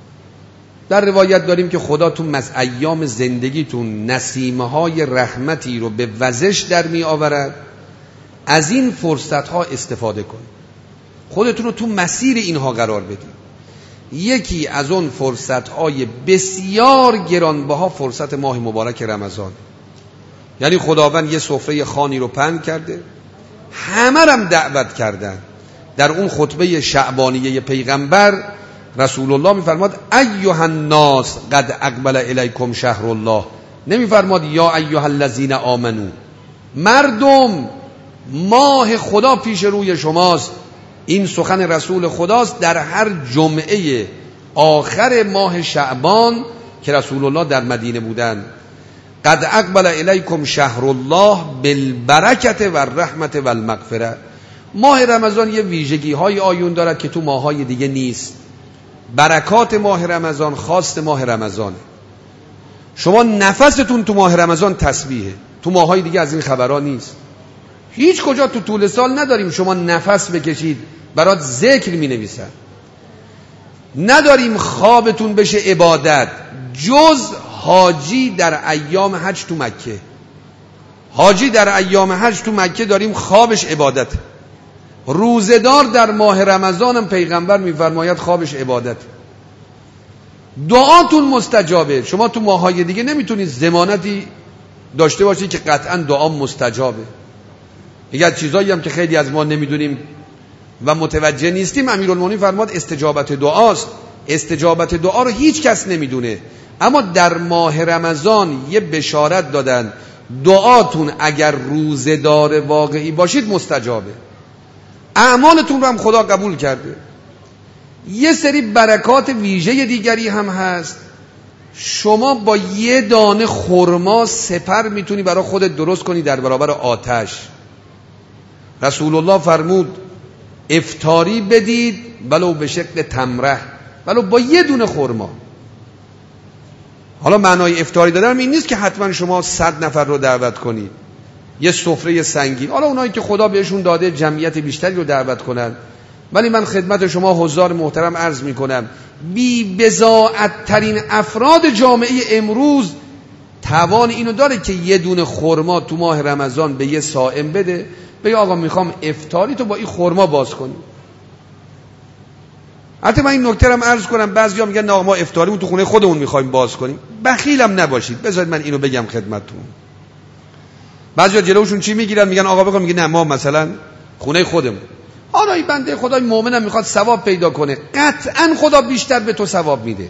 در روایت داریم که خدا تو از ایام زندگیتون نسیمه های رحمتی رو به وزش در می آورد، از این فرصت ها استفاده کنید، خودتون رو تو مسیر اینها قرار بدید. یکی از اون فرصت های بسیار گرانبها فرصت ماه مبارک رمضان. یعنی خداوند یه سفره خوانی رو پهن کرده، همه رم دعوت کردن. در اون خطبه شعبانیه پیغمبر رسول الله میفرماد ایها الناس قد اقبل الیکم شهر الله، نمیفرماد یا ایها الذین آمنو. مردم ماه خدا پیش روی شماست. این سخن رسول خداست در هر جمعه آخر ماه شعبان که رسول الله در مدینه بودن. قد اقبل الیکم شهر الله بالبرکت و الرحمت و المغفره. ماه رمضان یه ویژگی های آیون دارد که تو ماهای دیگه نیست. برکات ماه رمضان خاص ماه رمضانه. شما نفستون تو ماه رمضان تسبیحه، تو ماهای دیگه از این خبرها نیست. هیچ کجا تو طول سال نداریم شما نفس بکشید برات ذکر می نویسن. نداریم خوابتون بشه عبادت، جز حاجی در ایام حج تو مکه. حاجی در ایام حج تو مکه داریم خوابش عبادت. روزدار در ماه رمضان هم پیغمبر میفرماید خوابش عبادت. دعاتون مستجابه. شما تو ماهای دیگه نمیتونید ضمانتی داشته باشید که قطعا دعا مستجابه. اگر چیزایی هم که خیلی از ما نمیدونیم و متوجه نیستیم، امیرالمومنین فرماد استجابت دعاست. استجابت دعا رو هیچ کس نمیدونه، اما در ماه رمضان یه بشارت دادن دعاتون اگر روزدار واقعی باشید مستجابه. اعمالتون رو هم خدا قبول کرده. یه سری برکات ویژه دیگری هم هست. شما با یه دانه خرما سپر میتونی برای خودت درست کنی در برابر آتش. رسول الله فرمود افطاری بدید ولو به شکل تمره، ولو با یه دونه خرما. حالا معنای افطاری دادن این نیست که حتما شما صد نفر رو دعوت کنید، یه سفره سنگین، حالا اونایی که خدا بهشون داده جمعیت بیشتری رو دعوت کنن. ولی من خدمت شما حضار محترم عرض میکنم بی بضاعت ترین افراد جامعه امروز توان اینو داره که یه دونه خرما تو ماه رمضان به یه صائم بده، بگه آقا میخوام افطاری تو با این خرما باز کنی. حتی من این نکته رو عرض کنم، بعضیا میگن نه ما افطاریمون تو خونه خودمون میخوایم باز کنیم. بخیلم نباشید، بذارید من اینو بگم خدمتتون. بعضیا جلوشون چی میگیرن؟ میگن آقا بگم، میگه نه ما مثلا خونه خودمون. حالا این بنده خدای مؤمنم میخواد ثواب پیدا کنه، قطعا خدا بیشتر به تو ثواب میده.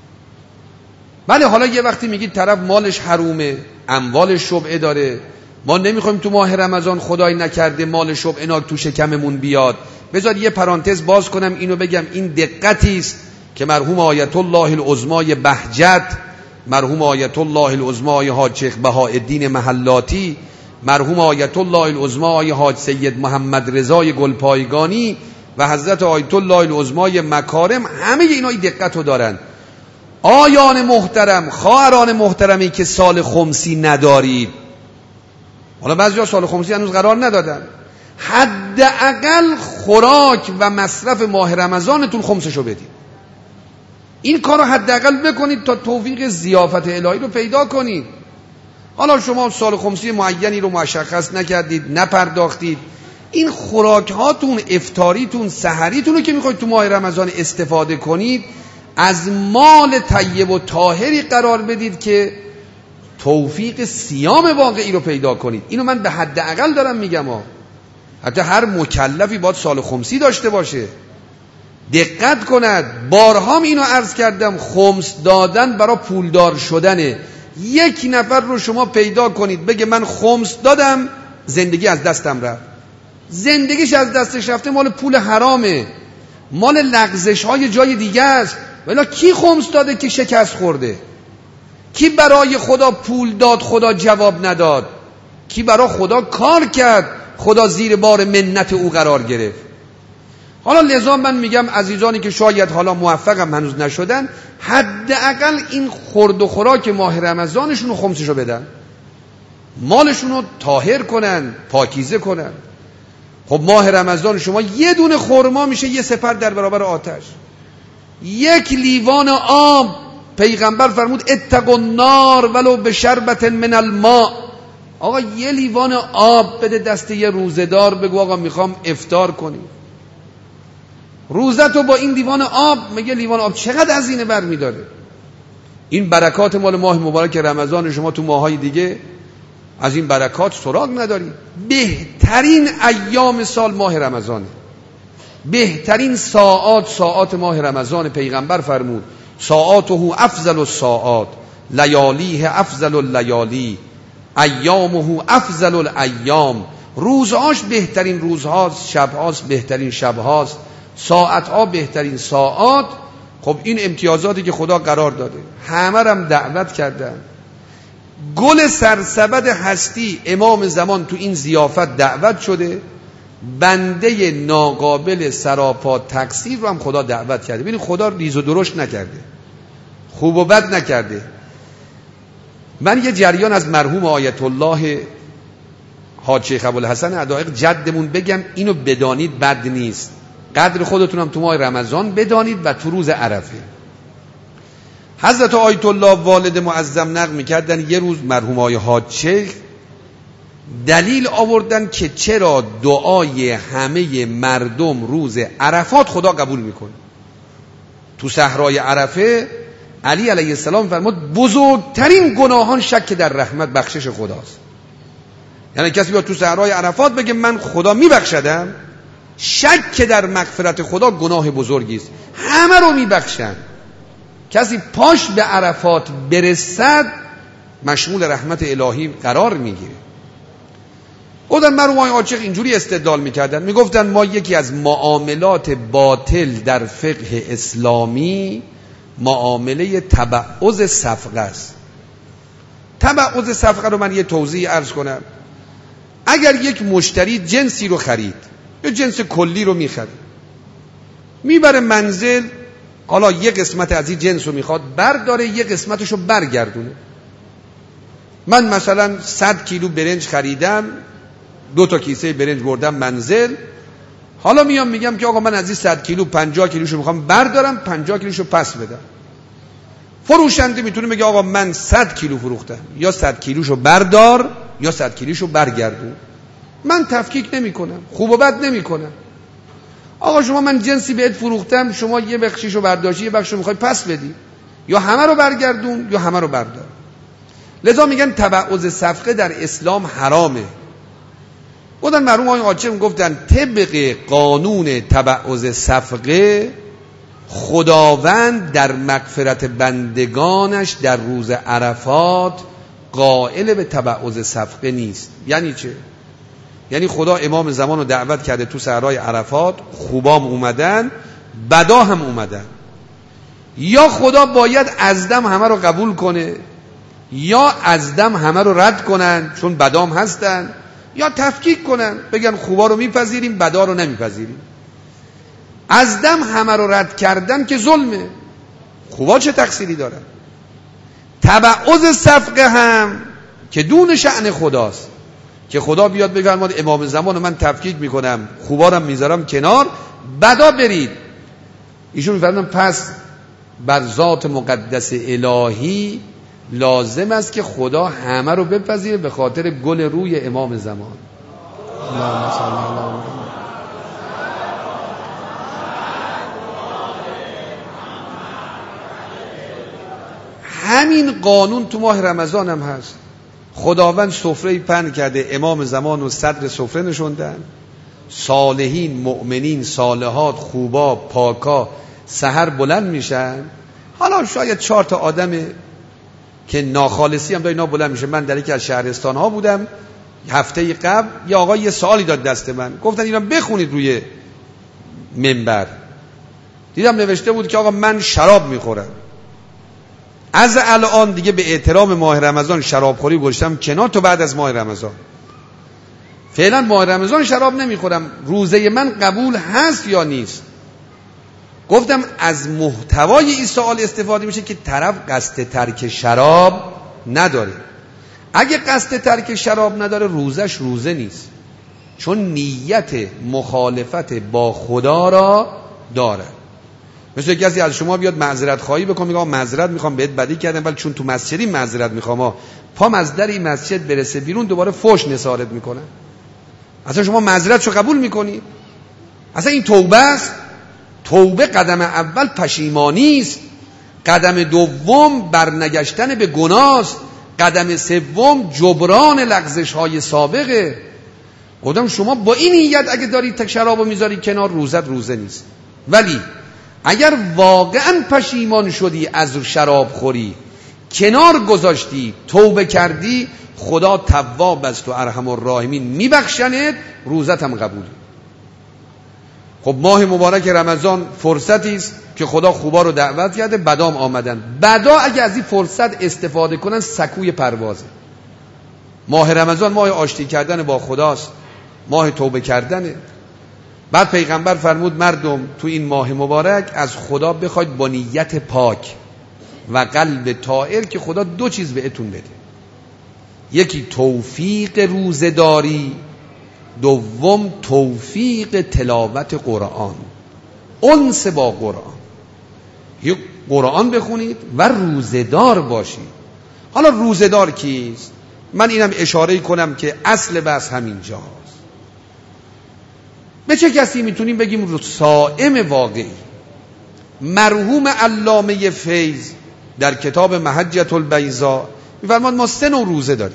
ولی حالا یه وقتی میگید طرف مالش حرومه، اموالش شبعه داره، ما نمیخوایم تو ماه رمضان خدای نکرده مال شبعه ناک تو شکممون بیاد. بذار یه پرانتز باز کنم اینو بگم، این دقتی است که مرحوم آیت الله العظمای بهجت، مرحوم آیت الله العظمای حاج شیخ بهاءالدین محلاتی، مرحوم آیت الله العظمای حاج سید محمد رضای گلپایگانی و حضرت آیت الله العظمای مکارم، همه اینا این دقت رو دارن. آیان محترم، خواهران محترمی که سال خمسی ندارید، حالا بعضیا سال خمسی هنوز قرار ندادن، حداقل خوراک و مصرف ماه رمضانتون خمسشو بدید. این کارو حداقل بکنید تا توفیق ضیافت الهی رو پیدا کنید. حالا شما سال خمسی معینی رو مشخص نکردید، نپرداختید، این خوراک هاتون، افطاریتون، سحریتون رو که میخواید تو ماه رمضان استفاده کنید، از مال طیب و طاهری قرار بدید که توفیق صیام واقعی رو پیدا کنید. اینو من به حداقل دارم میگم ها. حتی هر مکلفی باید سال خمسی داشته باشه، دقت کند. بارها اینو عرض کردم، خمس دادن برای پولدار شدنه. یک نفر رو شما پیدا کنید بگه من خمس دادم زندگی از دستم رفت، زندگیش از دستش رفته، مال پول حرامه، مال لغزش های جای دیگه است. ولی کی خمس داده که شکست خورده؟ کی برای خدا پول داد خدا جواب نداد؟ کی برای خدا کار کرد خدا زیر بار منت او قرار گرفت؟ حالا لذا من میگم عزیزانی که شاید حالا موفقم هنوز نشدن، حداقل این خورد و خوراک ماه رمضانشون رو خمسشو بدن، مالشون رو طاهر کنن، پاکیزه کنن. خب ماه رمضان شما یه دونه خرما میشه یه سپر در برابر آتش. یک لیوان آب پیغمبر فرمود اتقوا النار ولو بشربة من الماء. آقا یه لیوان آب بده دست یه روزدار، بگو آقا میخوام افطار کنیم. روزتو با این لیوان آب، میگه لیوان آب چقدر هزینه برمیداره. این برکات مال ماه مبارک رمضان، شما تو ماهای دیگه از این برکات سراغ نداری. بهترین ایام سال ماه رمضانه، بهترین ساعات ساعات ماه رمضان. پیغمبر فرمود ساعاته افضل الساعات، لیالیه افضل اللیالی، ایامه افضل الایام. روزهاش بهترین روزهاست، شبهاست بهترین شبهاست، ساعتها بهترین ساعات. خب این امتیازاتی که خدا قرار داده، همه رم دعوت کردن. گل سرسبد هستی امام زمان تو این ضیافت دعوت شده، بنده ناقابل سراپا تقصیر رو هم خدا دعوت کرده. ببین خدا ریز و درشت نکرده، خوب و بد نکرده. من یه جریان از مرحوم آیت الله حاج شیخ ابوالحسن عدائق جدمون بگم، اینو بدانید بد نیست. قدر خودتونم تو ماه رمضان بدانید و تو روز عرفه. حضرت آیت الله والد معظم نقل می‌کردن یه روز مرحوم آقای حاج شیخ دلیل آوردن که چرا دعای همه مردم روز عرفات خدا قبول میکنه. تو صحرای عرفه علی علیه السلام فرمود بزرگترین گناهان شک در رحمت بخشش خداست. یعنی کسی بیاد تو صحرای عرفات بگه من خدا میبخشدم، شک در مغفرت خدا گناه بزرگی است. همه رو میبخشن. کسی پاش به عرفات برسد مشمول رحمت الهی قرار میگیره. خودن مرحوم آقای حاج شیخ اینجوری استدلال میکردن، میگفتن ما یکی از معاملات باطل در فقه اسلامی معامله تبعض صفقه است. تبعض صفقه رو من یه توضیح عرض کنم. اگر یک مشتری جنسی رو خرید یا جنس کلی رو میخره، میبره منزل، حالا یه قسمت از این جنس رو میخواد برداره، یه قسمتش رو برگردونه. من مثلا صد کیلو برنج خریدم، دو تا کیسه برنج بردم منزل، حالا میام میگم که آقا من از این صد کیلو پنجاه کیلوشو میخوام بردارم، پنجاه کیلوشو پس بدم. فروشنده میتونه بگه آقا من صد کیلو فروختم، یا صد کیلوشو بردار یا صد کیلوشو برگردون. من تفکیک نمی کنم، خوب و بد نمی کنم. آقا شما من جنسی بهت فروختم، شما یه بخشیشو برداشتی، یه بخشیشو میخوای پس بدی، یا همه رو برگردون یا همه رو بردار. لذا میگن تبعض صفقه در اسلام حرامه. بودن مرحوم آقای قاچم گفتن طبق قانون تبعض صفقه خداوند در مغفرت بندگانش در روز عرفات قائل به تبعض صفقه نیست. یعنی چه؟ یعنی خدا امام زمان رو دعوت کرده تو صحرای عرفات، خوبام اومدن، بدا هم اومدن. یا خدا باید از دم همه رو قبول کنه، یا از دم همه رو رد کنن چون بدام هستن، یا تفکیک کنن بگن خوبا رو میپذیریم بدا رو نمیپذیریم. از دم همه رو رد کردن که ظلمه، خوبا چه تقصیری دارن؟ تبعض صفقه هم که دون شأن خداست، که خدا بیاد بفرماد امام زمان من تفکیک میکنم، خوبا رو میذارم کنار، بدا برید. ایشون میفرمودن پس بر ذات مقدس الهی لازم است که خدا همه رو بپذیره به خاطر گل روی امام زمان. اللهم صل علی محمد. همین قانون تو ماه رمضان هم هست. خداوند سفره پهن کرده، امام زمان و صدر سفره نشوندن، صالحین، مؤمنین، صالحات، خوبا، پاکا سحر بلند میشن. حالا شاید چهار تا آدم که ناخالصی هم دا اینا بلند میشه. من در یکی از شهرستان ها بودم هفته قبل، یه آقا یه سوالی داد دست من، گفتن اینا بخونید روی منبر. دیدم نوشته بود که آقا من شراب میخورم، از الان دیگه به احترام ماه رمضان شراب خوری گذاشتم کنار تو بعد از ماه رمضان. فعلا ماه رمضان شراب نمیخورم، روزه من قبول هست یا نیست؟ گفتم از محتوای این سوال استفاده میشه که طرف قصد ترک شراب نداره. اگه قصد ترک شراب نداره روزش روزه نیست، چون نیت مخالفت با خدا را داره. مثل کسی از شما بیاد معذرت خواهی بکنه، میگه معذرت میخوام بهت بدی کردم، ولی چون تو مسجدی معذرت میخوام، پام از در این مسجد برسه بیرون دوباره فوش نثارت میکنه. اصلا شما معذرتشو قبول میکنی؟ اصلا این توبه است؟ توبه قدم اول پشیمانی است، قدم دوم برنگشتن به گناه است، قدم سوم جبران لغزش های سابقه. گفتم شما با این نیت اگه داری تک شرابو میذاری کنار، روزت روزه نیست. ولی اگر واقعا پشیمان شدی از شراب خوری، کنار گذاشتی، توبه کردی، خدا تواب است و ارحم الراحمین، میبخشنت، روزت هم قبوله. خب ماه مبارک رمضان فرصتی است که خدا خوبا رو دعوت کرده، بدام آمدن. بدا اگه از این فرصت استفاده کنن سکوی پروازه. ماه رمضان ماه آشتی کردن با خداست، ماه توبه کردنه. بعد پیغمبر فرمود مردم تو این ماه مبارک از خدا بخواید با نیت پاک و قلب طاهر که خدا دو چیز بهتون بده. یکی توفیق روزه‌داری، دوم توفیق تلاوت قرآن، انس با قرآن. یک قرآن بخونید و روزه‌دار باشید. حالا روزه‌دار کیست؟ من اینم اشاره کنم که اصل بحث همین جاست. به چه کسی میتونیم بگیم صائم واقعی؟ مرحوم علامه فیض در کتاب محجة البیضاء میفرماد ما سه نوع روزه داریم: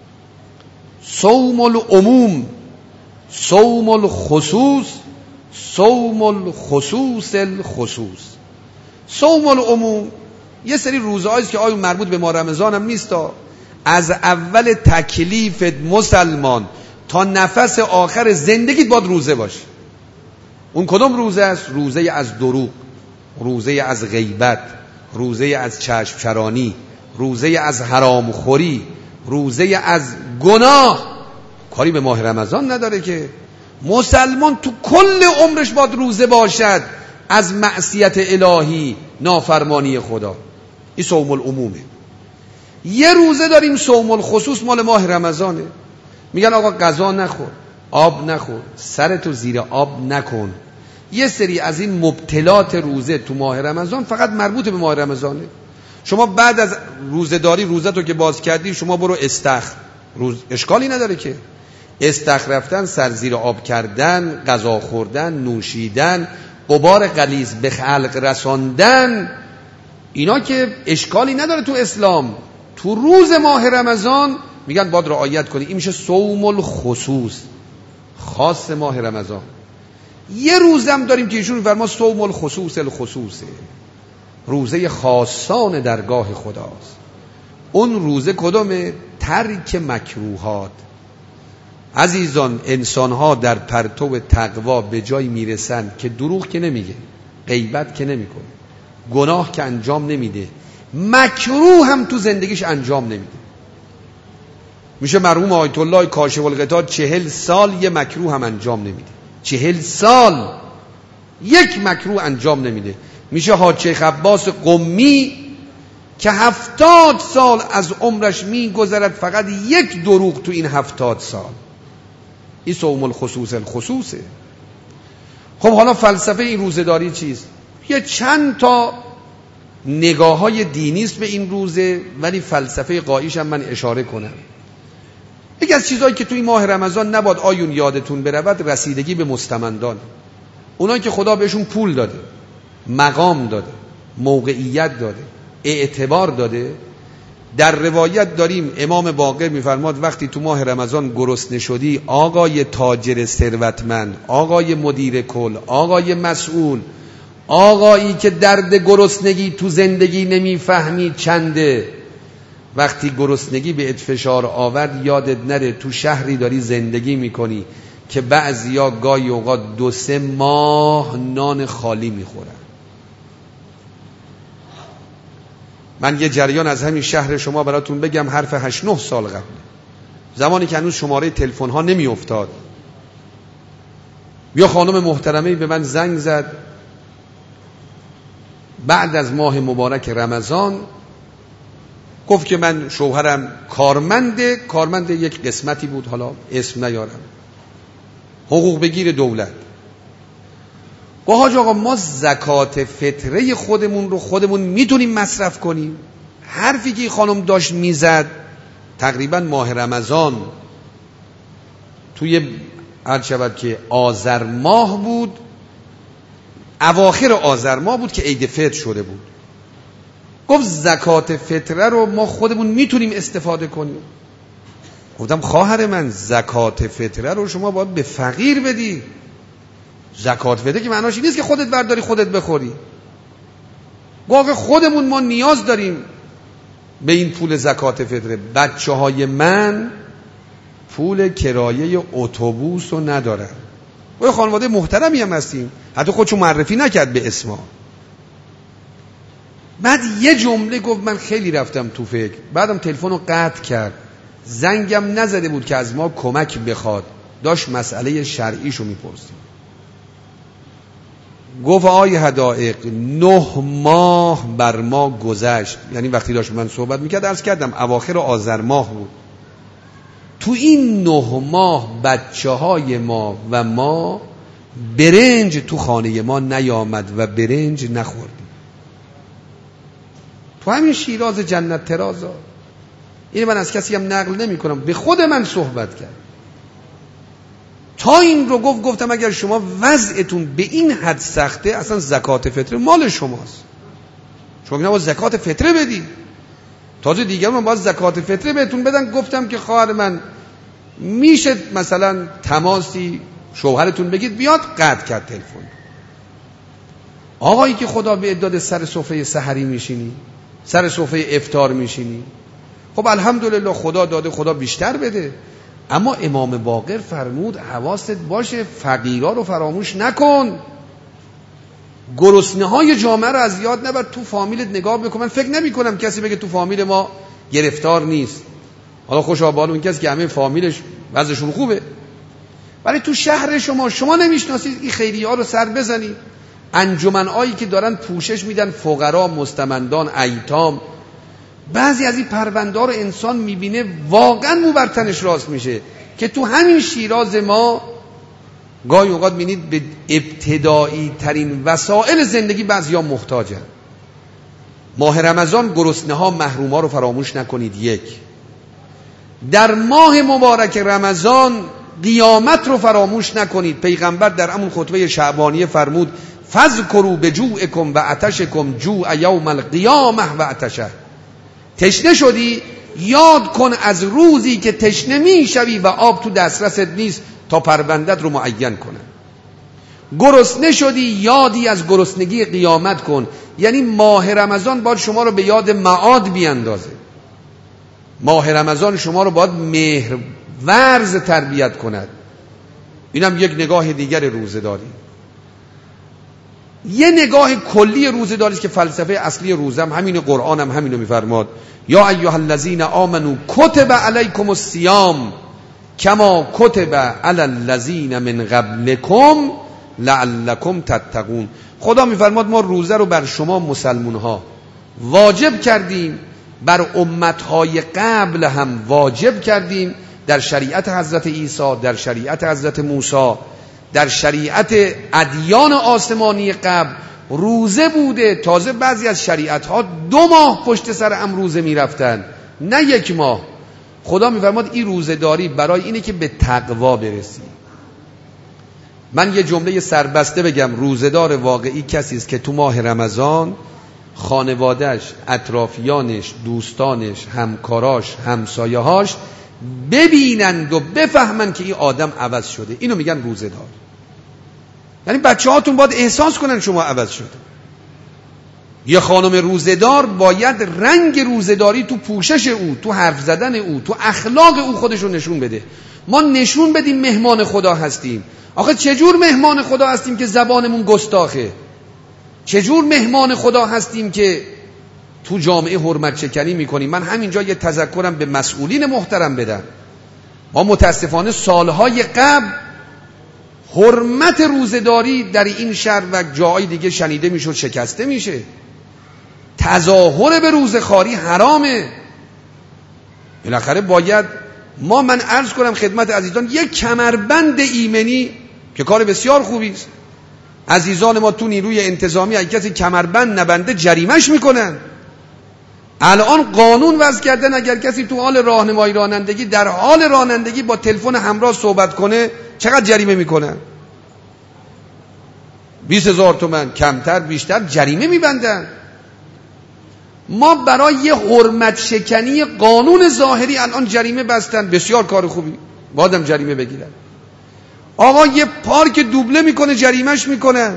صوم العموم، صوم الخصوص، صوم الخصوص الخصوص. صوم العموم یه سری روزهایی است که آیا مربوط به ماه رمضان هم نیست، از اول تکلیف مسلمان تا نفس آخر زندگیت باید روزه باشی. اون کدوم روزه است؟ روزه از دروغ، روزه از غیبت، روزه از چشم چرانی، روزه از حرام خوری، روزه از گناه، کاری به ماه رمضان نداره که. مسلمان تو کل عمرش باید روزه باشد از معصیت الهی، نافرمانی خدا. این صوم العمومه. یه روزه داریم صوم الخصوص مال ماه رمضانه. میگن آقا غذا نخور، آب نخور، سرتو زیر آب نکن. یه سری از این مبتلات روزه تو ماه رمضان فقط مربوط به ماه رمضانه. شما بعد از روزه داری، روزه تو که باز کردی، شما برو استخر، روز اشکالی نداره که. استخر رفتن، سر زیر آب کردن، غذا خوردن، نوشیدن، غبار غلیظ به خلق رساندن، اینا که اشکالی نداره تو اسلام. تو روز ماه رمضان میگن باید رعایت کنی. این میشه صوم الخصوص، خاص ماه رمضان. یه روزم داریم که ایشون فرما صوم الخصوص الخصوصه، روزه خاصان درگاه خداست. اون روزه کدومه؟ ترک مکروهات. عزیزان، انسان‌ها در پرتو تقوا به جای میرسن که دروغ که نمیگه، غیبت که نمیکنه، گناه که انجام نمیده، مکروه هم تو زندگیش انجام نمیده. میشه مرحوم آیت الله کاشف الغطا چهل سال یه مکروه هم انجام نمیده، چهل سال یک مکروه انجام نمیده. میشه حاج شیخ عباس قمی که هفتاد سال از عمرش میگذرد فقط یک دروغ تو این هفتاد سال. این صوم الخصوص الخصوصه. خب حالا فلسفه این روزه‌داری چیست؟ یه چند تا نگاه های دینی است به این روزه، ولی فلسفه قاییش هم من اشاره کنم. یکی از چیزهایی که توی ماه رمضان نباید آیون یادتون برود رسیدگی به مستمندان، اونایی که خدا بهشون پول داده، مقام داده، موقعیت داده، اعتبار داده. در روایت داریم امام باقر میفرماد وقتی تو ماه رمضان گرسنه شدی، آقای تاجر ثروتمند، آقای مدیر کل، آقای مسئول، آقایی که درد گرسنگی تو زندگی نمیفهمی چنده، وقتی گرسنگی به فشار آورد یادت نره تو شهری داری زندگی میکنی که بعضیا گاهی اوقات دو سه ماه نان خالی میخورن. من یه جریان از همین شهر شما براتون بگم، حرف هشت نه سال قبل، زمانی که هنوز شماره تلفن ها نمی افتاد، یا خانم محترمه‌ای به من زنگ زد بعد از ماه مبارک رمضان، گفت که من شوهرم کارمنده، کارمنده یک قسمتی بود، حالا اسم نیارم، حقوق بگیر دولت. گفت حاج آقا ما زکات فطره خودمون رو خودمون میتونیم مصرف کنیم؟ حرفی که خانم داشت میزد تقریبا ماه رمضان توی عرض شود که آذر ماه بود، اواخر آذر ماه بود که عید فطر شده بود. گفت زکات فطره رو ما خودمون میتونیم استفاده کنیم. گفتم خواهر من زکات فطره رو شما باید به فقیر بدی. زکات فطره که معناش این نیست که خودت برداری خودت بخوری. گفت خودمون ما نیاز داریم به این پول زکات فطره. بچه های من پول کرایه اتوبوس رو ندارن. و خانواده محترمی هم هستیم، حتی خودشو معرفی نکرد به اسما. بعد یه جمله گفت من خیلی رفتم تو فکر، بعدم تلفن رو قطع کرد، زنگم نزده بود که از ما کمک بخواد، داشت مسئله شرعیشو میپرسید. گفت آی حدائق نه ماه بر ما گذشت، یعنی وقتی داشت من صحبت میکرد عرض کردم اواخر آذر ماه بود، تو این نه ماه بچه های ما و ما برنج تو خانه ما نیامد و برنج نخوردیم. تو همین شیراز جنت ترازا، این من از کسی هم نقل نمی کنم، به خود من صحبت کرد. تا این رو گفت، گفتم اگر شما وضعتون به این حد سخته، اصلا زکات فطره مال شماست، شما نباید زکات فطره بدی، تازه دیگر من باید زکات فطره بهتون بدن. گفتم که خواهر من میشه مثلا تماسی شوهرتون بگید بیاد. قطع کرد تلفن. آقایی که خدا به داده سر سفره سحری میشینی، سر سفره افطار میشینی، خب الحمدلله خدا داده، خدا بیشتر بده. اما امام باقر فرمود حواست باشه فقیرا رو فراموش نکن. گرسنه های جامعه رو از یاد نبر. تو فامیلت نگاه بکن. من فکر نمی کنم کسی بگه تو فامیل ما گرفتار نیست. حالا خوش آباد اون کسی که همه فامیلش وضعشون خوبه، ولی تو شهر شما شما نمیشناسید این خیریه ها رو سر بزنید. انجمن‌هایی که دارن پوشش میدن فقرا، مستمندان، ایتام، بعضی از این پرونده رو انسان میبینه واقعا مو بر تنش راست میشه که تو همین شیراز ما گاهی اوقات میبینید به ابتدایی ترین وسایل زندگی بعضیا محتاجن. ماه رمضان گرسنه ها محروم ها رو فراموش نکنید. یک، در ماه مبارک رمضان قیامت رو فراموش نکنید. پیغمبر در همون خطبه شعبانیه فرمود فذکروا بجوعکم و عطشکم جوع یوم القیامه و عطشه. تشنه شدی یاد کن از روزی که تشنه میشوی و آب تو دسترست نیست تا پروندت رو معین کنه. گرسنه شدی یادی از گرسنگی قیامت کن. یعنی ماه رمضان باید شما رو به یاد معاد بیاندازه. ماه رمضان شما رو باید مهر ورز تربیت کند. اینم یک نگاه دیگر روزه‌داری. یه نگاه کلی روزه‌داری است که فلسفه اصلی روزه هم همین، قرآن هم همینو میفرماد. یا ایها الذین آمنو کتب علیکم الصیام کما کتب علی الذین من قبلکم لعلکم تتقون. خدا میفرماد ما روزه رو بر شما مسلمون ها واجب کردیم، بر امتهای قبل هم واجب کردیم. در شریعت حضرت عیسی، در شریعت حضرت موسی، در شریعت ادیان آسمانی قبل روزه بوده. تازه بعضی از شریعت ها دو ماه پشت سر هم روزه می رفتن، نه یک ماه. خدا می فرماد این روزه داری برای اینه که به تقوا برسی. من یه جمله سربسته بگم، روزه دار واقعی کسی است که تو ماه رمضان خانوادهش، اطرافیانش، دوستانش، همکاراش، همسایه‌هاش ببینند و بفهمند که این آدم عوض شده. اینو میگن روزه دار. یعنی بچه هاتون باید احساس کنن شما عوض شده. یه خانم روزه دار باید رنگ روزه داری تو پوشش او، تو حرف زدن او، تو اخلاق او خودشو نشون بده. ما نشون بدیم مهمان خدا هستیم. آخه چجور مهمان خدا هستیم که زبانمون گستاخه؟ چجور مهمان خدا هستیم که تو جامعه حرمت شکنی میکنیم؟ من همینجا یه تذکرم به مسئولین محترم بدم. ما متاسفانه سالهای قبل حرمت روزه‌داری در این شهر و جای دیگه شنیده میشد شکسته میشه. تظاهر به روزه‌خواری حرامه. بالاخره باید ما، من عرض کنم خدمت عزیزان، یک کمربند ایمنی که کار بسیار خوبی است. عزیزان ما تو نیروی انتظامی اگه کسی کمربند نبنده جریمهش میکنن. الان قانون وضع کردن اگر کسی تو حال راهنمایی رانندگی در حال رانندگی با تلفن همراه صحبت کنه چقدر جریمه میکنن؟ بیست هزار تومان، کمتر بیشتر جریمه میبندن. ما برای یه حرمت شکنی قانون ظاهری الان جریمه بستن. بسیار کار خوبی، بادم جریمه بگیرن. آقا یه پارک دوبله میکنه جریمهش میکنه.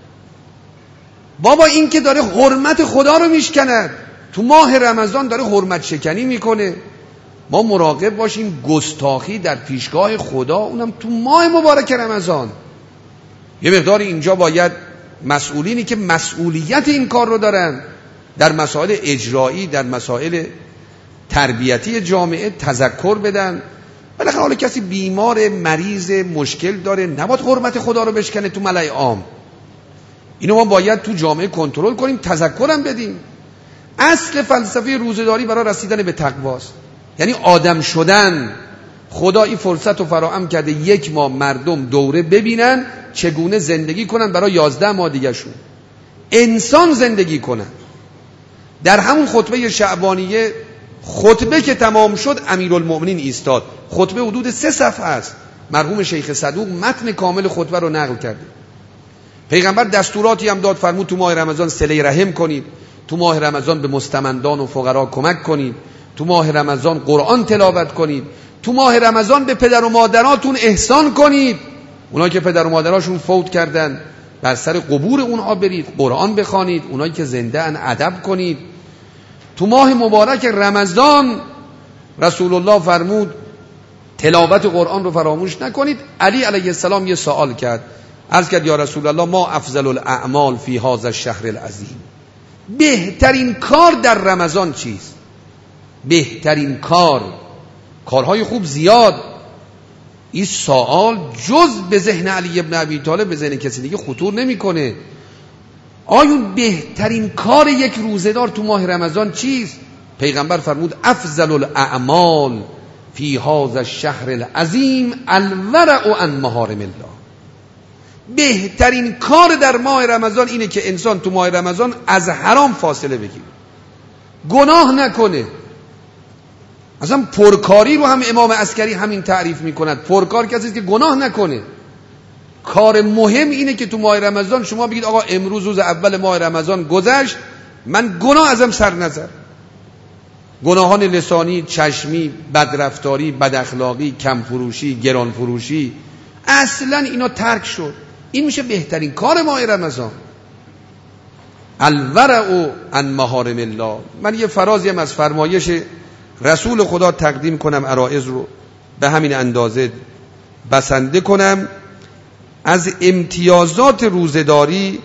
بابا این که داره حرمت خدا رو میشکنه، تو ماه رمضان داره حرمت شکنی میکنه. ما مراقب باشیم گستاخی در پیشگاه خدا، اونم تو ماه مبارک رمضان. یه مقدار اینجا باید مسئولینی که مسئولیت این کار رو دارن در مسائل اجرایی، در مسائل تربیتی جامعه تذکر بدن. بالاخره حالا کسی بیمار، مریض، مشکل داره، نباید حرمت خدا رو بشکنه تو ملأ عام. اینو ما باید تو جامعه کنترل کنیم، تذکرم بدیم. اصل فلسفه روزه‌داری برای رسیدن به تقواست، یعنی آدم شدن. خدا این فرصت رو فراهم کرده یک ماه مردم دوره ببینن چگونه زندگی کنن، برای یازده ماه دیگه شون انسان زندگی کنن. در همون خطبه شعبانیه، خطبه که تمام شد امیرالمؤمنین ایستاد. خطبه حدود سه صفحه است. مرحوم شیخ صدوق متن کامل خطبه رو نقل کرده. پیغمبر دستوراتی هم داد، فرمود تو ماه رمضان صله رحم کنید، تو ماه رمضان به مستمندان و فقرا کمک کنید، تو ماه رمضان قرآن تلاوت کنید، تو ماه رمضان به پدر و مادراتون احسان کنید. اونایی که پدر و مادراشون فوت کردن بر سر قبور اونها برید، قرآن بخوانید. اونایی که زنده ان ادب کنید. تو ماه مبارک رمضان رسول الله فرمود تلاوت قرآن رو فراموش نکنید. علی علیه السلام یه سوال کرد، عرض کرد یا رسول الله ما افضل الاعمال فی هذا الشهر العظیم، بهترین کار در رمضان چیست؟ بهترین کار، کارهای خوب زیاد، این سوال جز به ذهن علی ابن ابی طالب به ذهن کسی دیگه خطور نمیکنه. آیون بهترین کار یک روزه‌دار تو ماه رمضان چیست؟ پیغمبر فرمود افضل الاعمال فی هذا الشهر العظیم الورع عن محارم الله. بهترین کار در ماه رمضان اینه که انسان تو ماه رمضان از حرام فاصله بگیره، گناه نکنه. اصلا پرکاری رو هم امام عسکری همین تعریف میکند، پرکار کسی است که گناه نکنه. کار مهم اینه که تو ماه رمضان شما بگید آقا امروز روز اول ماه رمضان گذشت، من گناه ازم سر نزد. گناهان لسانی، چشمی، بدرفتاری، بداخلاقی، کم فروشی، گران فروشی، اصلا اینا ترک شد. این میشه بهترین کار ماه رمضان، الورع عن محارم الله. من یه فرازی هم از فرمایش رسول خدا تقدیم کنم، عرائض رو به همین اندازه بسنده کنم. از امتیازات روزه‌داری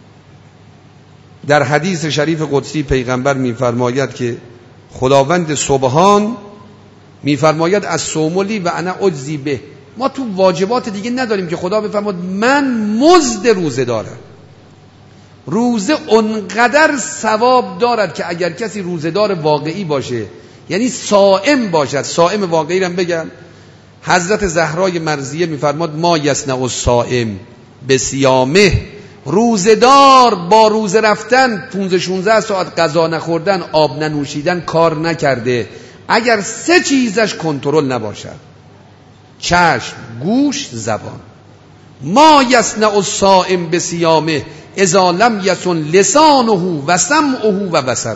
در حدیث شریف قدسی پیغمبر میفرماید که خداوند سبحان میفرماید از صوملی و انا اجزی به. ما تو واجبات دیگه نداریم که خدا بفرماد من مزد روزه دارم. روزه اونقدر ثواب دارد که اگر کسی روزه‌دار واقعی باشه، یعنی صائم باشد، صائم واقعی رو بگم، حضرت زهرای مرضیه میفرماد ما یصنع الصائم بصیامه، روزه‌دار با روزه رفتن پانزده شانزده ساعت غذا نخوردن، آب ننوشیدن کار نکرده اگر سه چیزش کنترل نباشد، چشم، گوش، زبان. ما یصنع الصائم بصیامه اذا لم یصن لسانه و سمعه و بصره.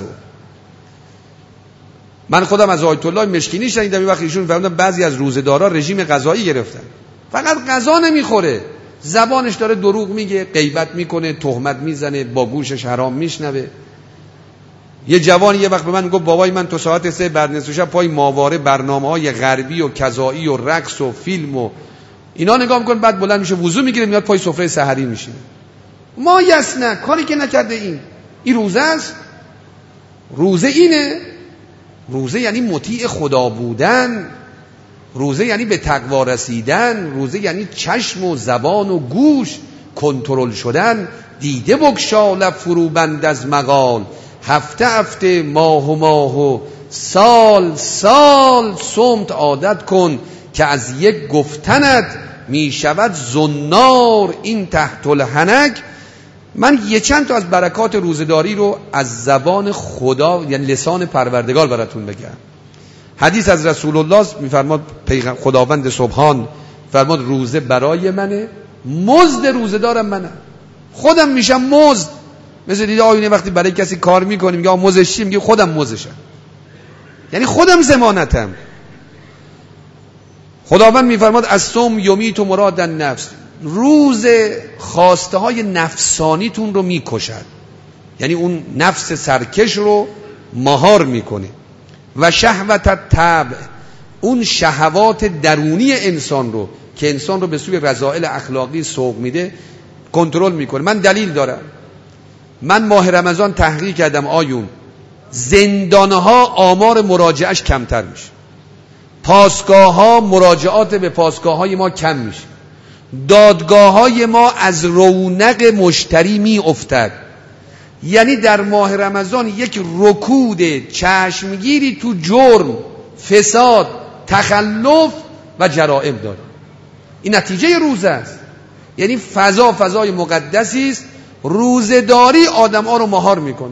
من خودم از آیت الله مشکینی شنیدم این وقت ایشون فرمودن بعضی از روزه‌دارا رژیم غذایی گرفتن، فقط غذا نمیخوره، زبانش داره دروغ میگه، غیبت میکنه، تهمت میزنه، با گوشش حرام میشنوه. یه جوانی یه وقت به من گفت بابای من تو ساعت سه بعد نصف شب پای ماواره برنامه‌های غربی و کذایی و رقص و فیلم و اینا نگاه میکنه، بعد بلند میشه وضو میگیره میاد پای سفره سحری میشینه. ما یسنه کاری که نکرده. این این روزه است. روزه اینه. روزه یعنی مطیع خدا بودن، روزه یعنی به تقوا رسیدن، روزه یعنی چشم و زبان و گوش کنترل شدن. دیده بگشا لب فرو بند از مقال، هفته هفته ماه و ماه و سال سال صمت عادت کن که از یک گفتنت می شود زنار این تحت الحنک. من یه چند تا از برکات روزه‌داری رو از زبان خدا یعنی لسان پروردگار براتون بگم. حدیث از رسول الله میفرماد خداوند سبحان فرماد روزه برای منه، مزد روزه دارم منه، خودم میشم مزد. مثل دیده آیونه وقتی برای کسی کار میکنیم میگه مزدش چی؟ میگه خودم مزدشم، یعنی خودم ضمانتم. خداوند میفرماد الصوم یمیت مراد النفس، روز خواسته های نفسانیتون رو میکشد، یعنی اون نفس سرکش رو مهار میکنه. و شهوت الطبع، اون شهوات درونی انسان رو که انسان رو به سوی رذائل اخلاقی سوق میده کنترل میکنه. من دلیل دارم. من ماه رمضان تحقیق کردم آیون زندانها آمار مراجعش کمتر میشه، پاسگاه ها مراجعات به پاسگاه های ما کم میشه، دادگاه های ما از رونق مشتری می افتد. یعنی در ماه رمضان یک رکود چشمگیری تو جرم، فساد، تخلف و جرائم داره. این نتیجه روزه است. یعنی فضا فضای مقدسی است. روزه‌داری آدم‌ها رو مهار میکنه.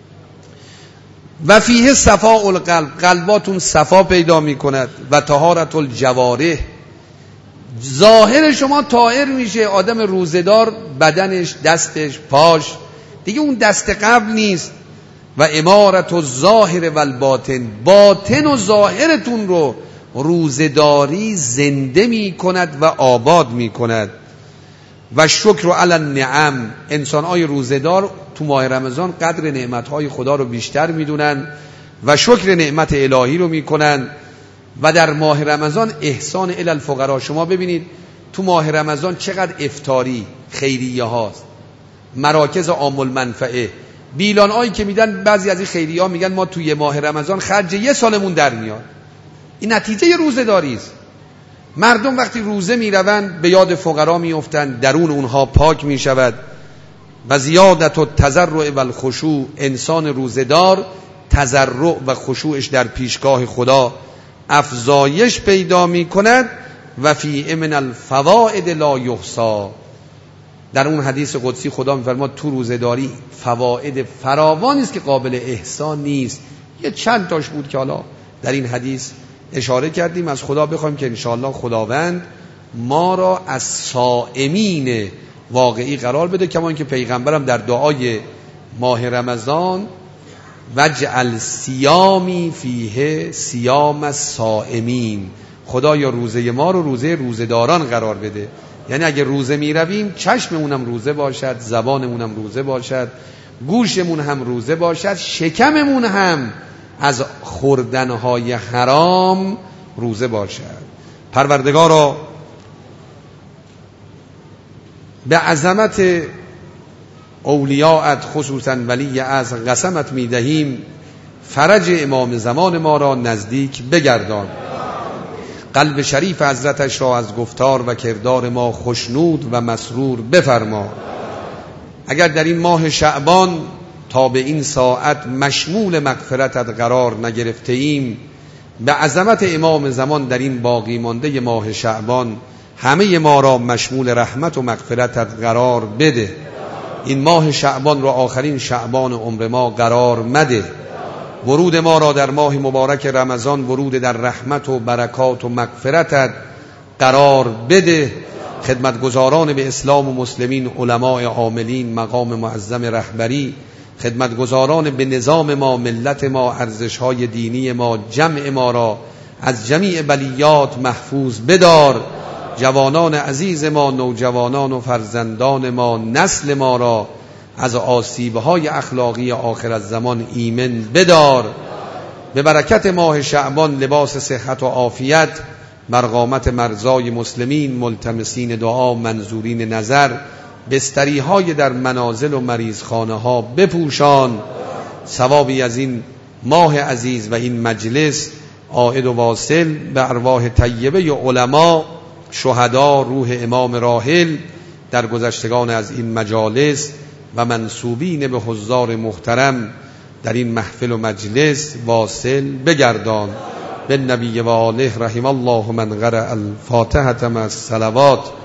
و فیه صفاء القلب، قلباتون صفا پیدا میکند. و طهارت الجوارح، ظاهر شما طاهر میشه. آدم روزه‌دار بدنش، دستش، پاش دیگه اون دست قبل نیست. و امارت الظاهر و الباطن، باطن و ظاهرتون رو روزه‌داری زنده میکند و آباد میکند. و شکر علی النعم، انسان‌های روزه‌دار تو ماه رمضان قدر نعمت‌های خدا رو بیشتر میدونن و شکر نعمت الهی رو میکنن. و در ماه رمضان احسان الی الفقراء، شما ببینید تو ماه رمضان چقدر افطاری خیریه هاست، مراکز عام المنفعه، بیلان هایی که میدن. بعضی از این خیریه ها میگن ما توی ماه رمضان خرج یه سالمون در میاد. این نتیجه روزه داری است. مردم وقتی روزه میروند به یاد فقرا میافتند، درون اونها پاک میشود. و زیادت و تضرع و الخشوع، انسان روزه‌دار تضرع و خشوعش در پیشگاه خدا افزایش پیدا میکند. و فی من الفوائد لا یحصی، در اون حدیث قدسی خدا میفرماد تو روزه‌داری فواید فراوانی است که قابل احصا نیست. یه چند تاش بود که حالا در این حدیث اشاره کردیم. از خدا بخوایم که انشاءالله خداوند ما را از صائمین واقعی قرار بده، کما اینکه پیغمبرم در دعای ماه رمضان وجعل صیامی فیه صیام الصائمین، خدا یا روزه ما رو روزه روزه‌داران قرار بده. یعنی اگه روزه می رویم چشممونم روزه باشد، زبانمونم روزه باشد، گوشمون هم روزه باشد، شکممون هم از خوردنهای حرام روزه باشد. پروردگارا به عظمت اولیاءت خصوصا ولی از قسمت می دهیم فرج امام زمان ما را نزدیک بگردان، قلب شریف حضرتش را از گفتار و کردار ما خوشنود و مسرور بفرما. اگر در این ماه شعبان تا به این ساعت مشمول مغفرتت قرار نگرفته ایم، به عظمت امام زمان در این باقی مانده ماه شعبان همه ما را مشمول رحمت و مغفرتت قرار بده. این ماه شعبان را آخرین شعبان عمر ما قرار مده. ورود ما را در ماه مبارک رمضان ورود در رحمت و برکات و مغفرتت قرار بده. خدمتگزاران به اسلام و مسلمین، علماء عاملین، مقام معظم رهبری، خدمتگزاران به نظام ما، ملت ما، ارزش‌های دینی ما، جمع ما را از جمیع بلیات محفوظ بدار. جوانان عزیز ما، نوجوانان و فرزندان ما، نسل ما را از آسیب‌های اخلاقی آخر الزمان ایمن بدار. به برکت ماه شعبان لباس صحت و عافیت بر قامت مرزای مسلمین، ملتمسین دعا، منظورین نظر، بستری‌های در منازل و مریضخانه ها بپوشان. ثوابی از این ماه عزیز و این مجلس عائد و واصل به ارواح طیبه ی علما، شهدا، روح امام راحل در گذشتگان از این مجالس و منسوبین به حضار محترم در این محفل و مجلس واصل بگردان. بالنبی و آله رحم الله من قرأ الفاتحة مع الصلوات.